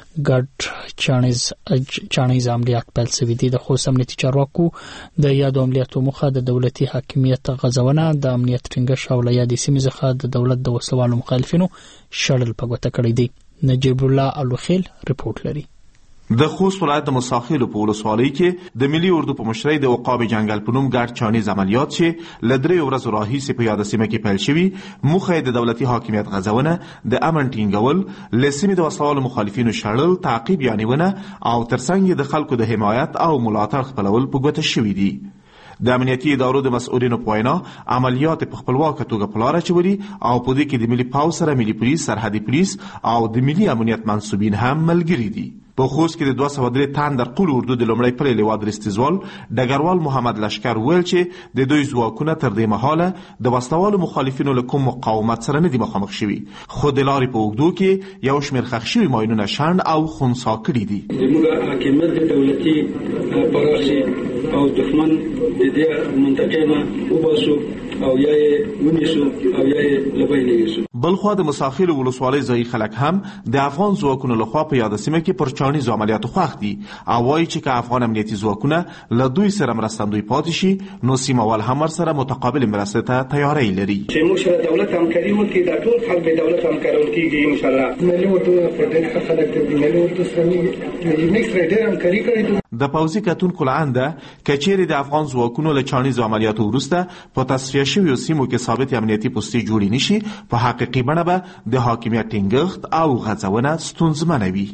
ګډ چانیز عملیات پیل شوي دي. د خوست امنیتي چارواکو د یادو عملیاتو موخه د دولتي حاکمیت غځونه، د امنیت ټینګښت او له یادې سیمې څخه د دولت د وسلوالو مخالفینو شړل په ګوته کړی دی. نجیب الله الوخیل رپورټ لري. د خوست ولایت د مساخیلو په ولسوالۍ کې د ملي اردو په مشرۍ د عقاب جنگل په نوم ګډ چانیز عملیات چې له 3 ورځو راهیسې په یاده سیمه کې پیل شوي، موخه د دولتي حاکمیت غځونه، د امن ټینګول، له سیمې د وسلوالو مخالفینو شړل، تعقیب یا نیونه او ترڅنګ د خلکو د حمایت او ملاتړ خپلول په ګوته شوي دي. د امنیتي ادارو د مسؤلینو په وینا عملیات په خپلواکه توګه په لار اچولي او په دې کې د ملي پاوځ سره ملي پولیس، سرحدي پولیس او د ملي امنیت منسوبین هم ملګري دي. په خوست کې د 203 تن در قول اردو د لومړی پلې لیواد رستیزوال ډګروال محمد لشکر ویل چې د دوی ځواکونه تر دې مهاله د وسلوالو مخالفینو له کوم مقاومت سره نه دي مخامخ شوي، خو د لارې په اوږدو کې یو شمېر ښخ شوي ماینونه شنډ او خنثی کړي دي. زموږ حاکمیت د دولتي پراخي او دښمن د دې منطقې نه وباسو او یا یې ونیسو او یا یې له بینه یوسو. بلخوا د مساخیلو ولسوالۍ ځایي خلک هم د افغان ځواکونو لخوا په یاده سیمه کې پر چانیزو عملیاتو خوښ دي او وایي چې که افغان امنیتي ځواکونه له دوی سره مرستندوی پاتې شي نو سیمه وال هم ورسره متقابل مرستې ته تیاری لري. چې موږ سره دولت همکاري وکړي، دا ټول خلک به دولت همکارول کېږي انشاءالله. ملي اردو په ډېر ښه خلک دي، ملي اردو سره موږ سره ډېر همکاري کړې. د پوځي کتونکو له انده که چیرې د افغان ځواکونو له چانیزو عملیاتو وروسته په تصفیه شویو سیمو کې ثابت امنیتي پوستې جوړې نشي، په حقیقي بڼه به د حاکمیت ټینګښت او غځونه ستونزمنه وي.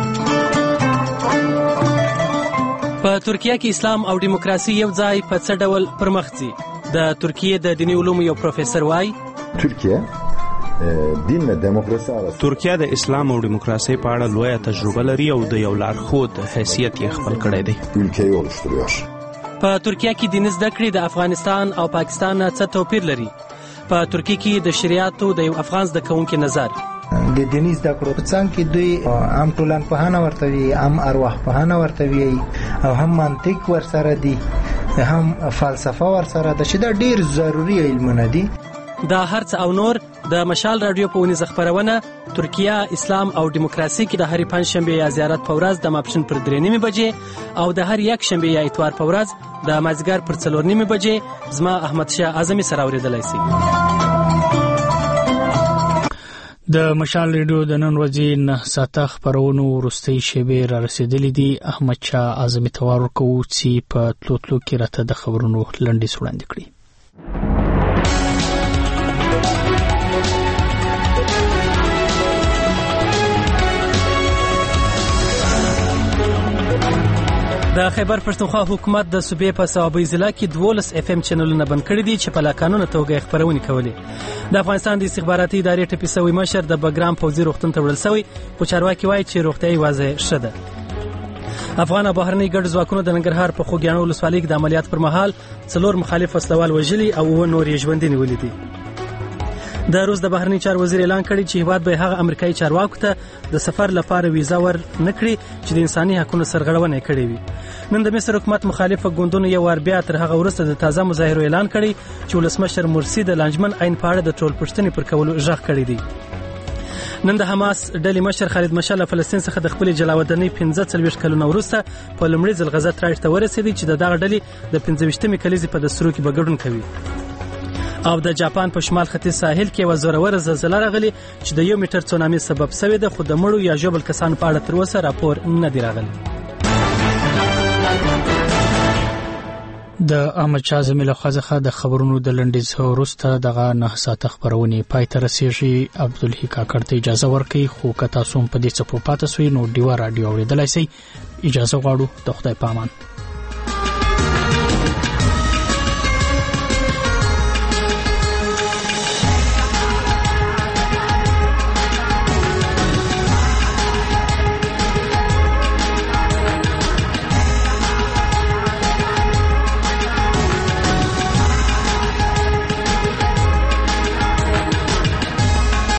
په ترکیه کې اسلام او دیموکراسي یو ځای په څه ډول پرمخ ځي؟ د ترکیه د دیني علومو یو پروفیسور وایي ترکیه د اسلام او دیموکراسي په اړه لویه تجربه لري او د یو لارښود حیثیت یې خپل کړی دی. په ترکیه کې دیني زده کړې د افغانستان او پاکستان څه توپیر لري؟ په ترکیه کې د شریعتو د یو افغان زده کوونکي نظر د دیني زده کړو په څنګ کې دوی هم ټولنپوهنه ورته وي، هم ارواحپوهنه ورته وي او هم منطق ورسره دي، هم فلسفه ورسره ده چې دا ډېر ضروري علمونه دي. دا هرڅ او نور د مشال رادیو په ونیزه خپرونه ترکیه، اسلام او دیموکراسي کې د هرې پنځشنبې یا زیارت په ورځ د ماپښین پر 3:30 بجې او د هر یک شنبې یا اتوار په ورځ د مازدیګر پر 4:30 بجې زما احمد شاه اعظمي سره اوریدلای شي. د مشال ریډیو د نن ورځې 9 ساعته خپرونو وروستۍ شیبې را رسېدلې دي. احمد شاه اعظمي ته ورکوو چې په تلو کې راته د خبرونو لنډیز وړاندې کړي. د خیبر پښتونخوا حکومت د صوبې په صوابۍ ضلع کې 12 FM چینلونه بند کړي دي چې په لاقانونه توګه خبرونه کوي. د افغانستان د استخباراتي ادارې ټپي شوی مشر د بګرام پوځي روغتون ته وړل شوی، خو چارواکي وایي چې روغتیايي وضع ښه ده. افغان او بهرني ګډ ځواکونو د ننګرهار په خوږیاڼو ولسوالۍ کې د عملیات پر مهال 4 مخالف وسلوال وژلي او 9 نور یې ژوندي نیولي دي. د روس د بهرنی چارو وزیر اعلان کړی چې هیواد به هغه امریکایي چارواکو ته د سفر لپاره ویزا ور نکړي چې د انساني حقوقو سرغړونه کړې وي. نن د مصر حکومت مخالفه ګوندونو یو ور بیا تر هغه وروسته د تازه مظاهرو اعلان کړی چې ولسمشر مرسي د لانجمن عین پاړه د ټول پښتني پر کولو ژغ کړی دی. نن د حماس ډلې مشر خالد مشعل فلسطین څخه د خپل جلاوطنۍ 45 کلونه وروسته په لومړي ځل غزه ترایټ ته ورسېدی چې دغه ډلې د 25مې کلیزې په دستورو کې بګډون کوي. او د جاپان په شمال ختیځ ساحل کې یو زوروره زلزله راغلي چې د 1 میټر تسونامي سبب شوې ده، خو د مړو یا ژوبل کسانو په اړه تر اوسه راپور نه دی راغلی. د احمد شاه زمي له خوا د خبرونو د لنډیز وروسته دغه 9 ساعته خبرونه پای ته رسیږي. عبدالحی کاکړ ته اجازه ورکړئ، خو که تاسو په دې څه پاتې سوی نو ډیوا رادیو اوریدلای شئ. اجازه غواړو. د خدای په امان.